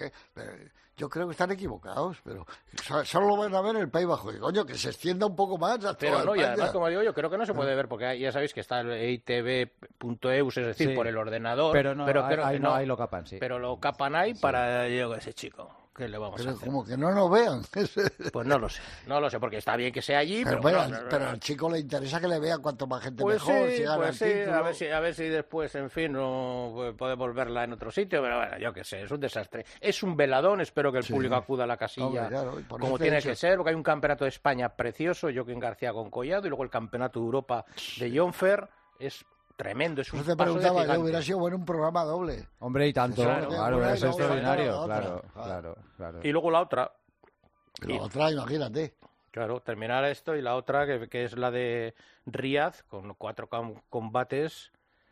yo creo que están equivocados, pero solo lo van a ver en el País Bajo. Y, coño, que se extienda un poco más a Pero toda y España. además, como digo yo, creo que no se puede ver, porque ya sabéis que está el itv.eus, es decir, por el ordenador. Pero no, creo ahí que no, ahí lo capan, sí. Pero lo capan ahí para yo que sé, chico. ¿Qué le vamos a hacer? Como que no nos vean. Pues no lo sé, porque está bien que sea allí, pero al chico le interesa que le vean cuanto más gente pues mejor. Sí, si gana pues el sí, título. a ver si después, en fin, no podemos verla en otro sitio, pero bueno, yo qué sé, es un desastre. Es un veladón, espero que el público acuda a la casilla. Hombre, claro, como tiene que ser, porque hay un campeonato de España precioso, Joaquín García con Collado, y luego el campeonato de Europa de Jonfer, es tremendo, es un Te paso de preguntaba, gigante. yo hubiera sido bueno un programa doble. Hombre, y tanto, claro, es extraordinario, claro. claro. Y luego la otra. La otra, imagínate. Claro, terminar esto y la otra, que es la de Riyadh, con 4 combates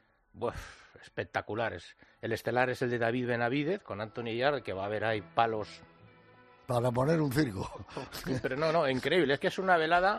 espectaculares. El estelar es el de David Benavidez, con Anthony Yarde, que va a haber ahí palos. Para poner un circo. Pero no, increíble, es que es una velada.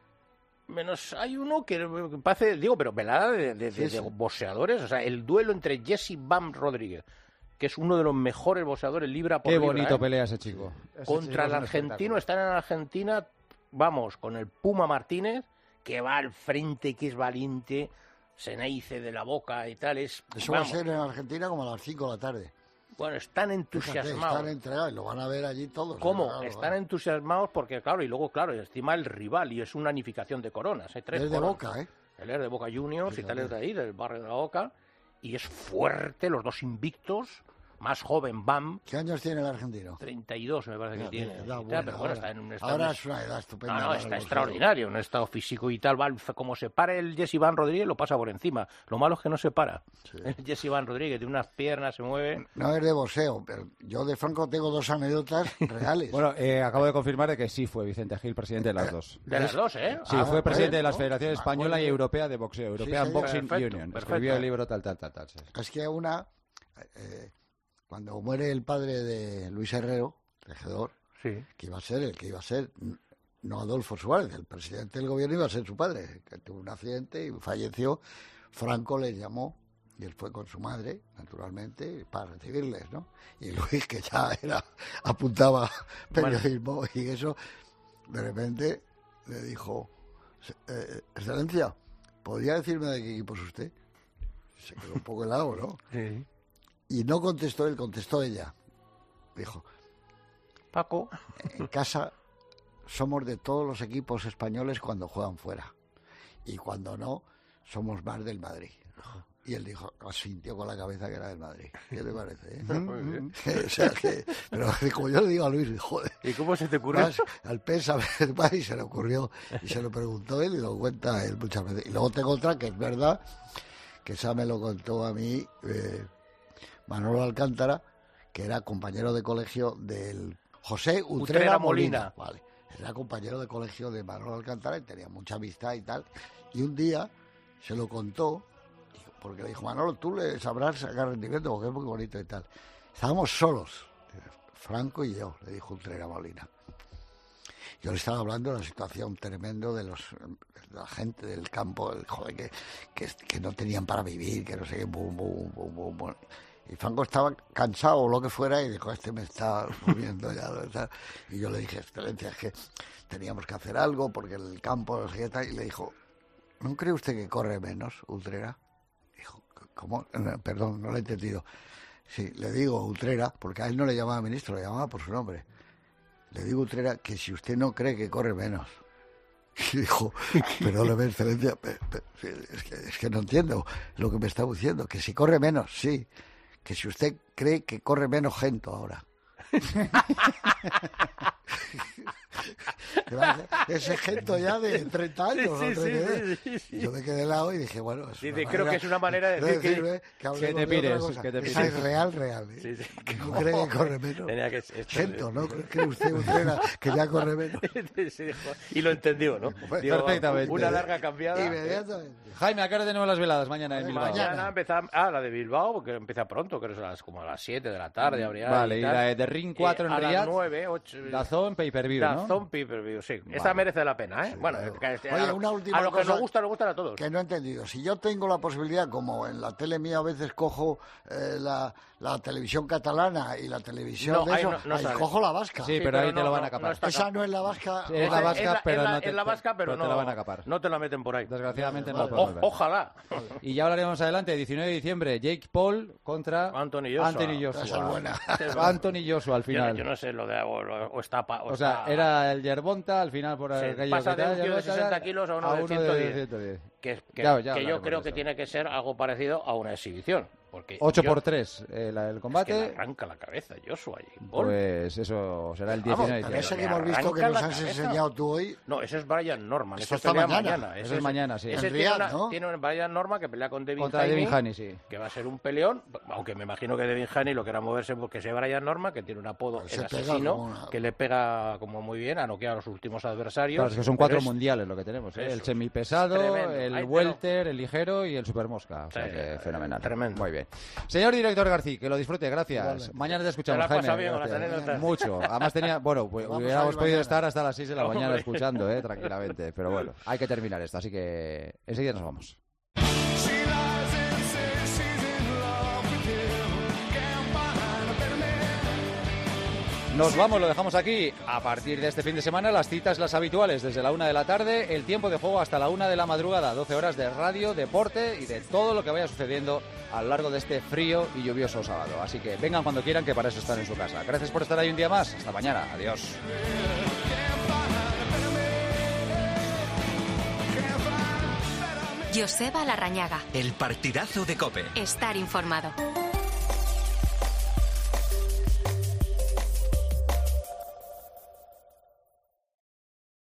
Menos hay uno que parece, pero velada de boxeadores, o sea, el duelo entre Jesse Bam Rodríguez, que es uno de los mejores boxeadores libra por libra. Qué bonito pelea ese chico. Contra el argentino, están en Argentina, vamos, con el Puma Martínez, que va al frente, que es valiente, se neice de la boca y tal. Eso va a ser en Argentina como a las 5 de la tarde. Bueno, están entusiasmados. Fíjate, están entregados y lo van a ver allí todos. ¿Cómo? Claro, están entusiasmados porque, claro, y luego, encima el rival, y es una unificación de coronas. Hay 3 es de coronas. Boca, ¿eh? Él es de Boca Juniors y tal, es de ahí, del barrio de la Boca. Y es fuerte, los dos invictos. Más joven, Bam. ¿Qué años tiene el argentino? 32 me parece que tiene. Pero bueno, está en un estado... Ahora es una edad estupenda. No, está extraordinario, un estado físico y tal. Como se para el Jesse Van Rodríguez, lo pasa por encima. Lo malo es que no se para. Sí. El Jesse Van Rodríguez tiene unas piernas, se mueve. No es de boxeo, pero yo de Franco tengo 2 anécdotas reales. Bueno, acabo de confirmar de que sí fue Vicente Gil presidente de las dos. De las dos, ¿eh? Sí, fue presidente de las Federaciones Española y Europea de Boxeo, European Boxing Union. Escribió el libro tal. Es que una... cuando muere el padre de Luis Herrero, tejedor, que iba a ser el que iba a ser, no Adolfo Suárez, el presidente del gobierno iba a ser su padre, que tuvo un accidente y falleció. Franco le llamó y él fue con su madre, naturalmente, para recibirles, ¿no? Y Luis, que ya apuntaba periodismo y eso, de repente le dijo, Excelencia, ¿podría decirme de qué equipo es usted? Se quedó un poco helado, ¿no? Sí. Y no contestó él, contestó ella. Dijo, Paco, en casa somos de todos los equipos españoles cuando juegan fuera. Y cuando no, somos más del Madrid. Y él dijo, asintió con la cabeza que era del Madrid. ¿Qué te parece? Muy bien. O sea que, pero como yo le digo a Luis, joder. ¿Y cómo se te ocurrió? Al PES y se le ocurrió. Y se lo preguntó él y lo cuenta él muchas veces. Y luego tengo otra que es verdad, que esa me lo contó a mí Manolo Alcántara, que era compañero de colegio del José Utrera Molina. Vale. Era compañero de colegio de Manolo Alcántara y tenía mucha amistad y tal. Y un día se lo contó, porque le dijo, Manolo, tú le sabrás sacar rendimiento porque es muy bonito y tal. Estábamos solos, Franco y yo, le dijo Utrera Molina. Yo le estaba hablando de la situación tremendo de la gente del campo, joder, que no tenían para vivir, que no sé qué, bum. Y Franco estaba cansado o lo que fuera y dijo, me está muriendo ya. Y yo le dije, Excelencia, es que teníamos que hacer algo porque el campo, no sé qué tal. Y le dijo, ¿no cree usted que corre menos, Utrera? Dijo, ¿cómo? Perdón, no lo he entendido. Sí, le digo Utrera, porque a él no le llamaba ministro, le llamaba por su nombre. Le digo Utrera que si usted no cree que corre menos. Y dijo, perdóneme, Excelencia, es que no entiendo lo que me está diciendo, que si corre menos, sí. Que si usted cree que corre menos gente ahora. que va a hacer ese gesto ya de 30 años. Sí. Yo me quedé de lado y dije, bueno, creo que es una manera de decir que te pires. Esa es real. ¿Eh? No cree que corre menos. Gento, ¿no? ¿Cree usted que ya corre menos? Y lo entendió, ¿no? Perfectamente. Una larga cambiada. Inmediatamente. Jaime, ¿a qué hora tenemos las veladas mañana en Bilbao? Mañana empieza la de Bilbao, porque empieza pronto, creo que es como a las 7 de la tarde. Vale, y la de Ring 4 en Riyadh. A las 9, 8. DAZN Pay-Per-View, ¿no? DAZN Pay-Per-View, sí. Vale. Esta merece la pena, ¿eh? Sí, bueno, oye, una última a los cosa que nos gustan a todos. Que no he entendido. Si yo tengo la posibilidad, como en la tele mía a veces cojo la televisión catalana y la televisión de eso, ahí cojo la vasca. Sí, pero ahí te lo van a capar. Esa no es la vasca. Es la vasca, pero no te la van a capar. No te la meten por ahí. Desgraciadamente no. Ojalá. Y ya hablaremos adelante, 19 de diciembre, Jake Paul contra Anthony Joshua. Anthony Joshua al final. Yo no sé lo de o está. O sea, era el Yerbonta al final por aquello pasa que de un tío de 60 kilos a uno de 110. Que yo creo que tiene que ser algo parecido a una exhibición. 8x3 el combate. Es que le arranca la cabeza Joshua allí. Pues eso será el 19 de diciembre. Ese que hemos visto que nos has enseñado tú hoy. No, ese es Brian Norman. Eso está mañana. Eso es mañana, sí. Ese tiene un Brian Norman que pelea con contra Devin Haney, sí. Que va a ser un peleón, aunque me imagino que Devin Haney lo querrá moverse porque ese Brian Norman, que tiene un apodo, el asesino, que le pega como muy bien, a noquear a los últimos adversarios. Claro, es que son 4 mundiales lo que tenemos. El semipesado, el welter, el ligero y el supermosca. O sea que fenomenal. Tremendo. Muy bien. Señor director García, que lo disfrute, gracias. Mañana te escuchamos, Jaime. Mucho. Además pues hubiéramos podido estar hasta las 6 de la mañana escuchando, tranquilamente. Pero bueno, hay que terminar esto, así que enseguida nos vamos. Nos vamos, lo dejamos aquí. A partir de este fin de semana, las citas las habituales, desde la 1 de la tarde, el tiempo de juego hasta la 1 de la madrugada, 12 horas de radio, deporte y de todo lo que vaya sucediendo a lo largo de este frío y lluvioso sábado. Así que vengan cuando quieran, que para eso están en su casa. Gracias por estar ahí un día más. Hasta mañana. Adiós. Joseba Larrañaga. El partidazo de COPE. Estar informado.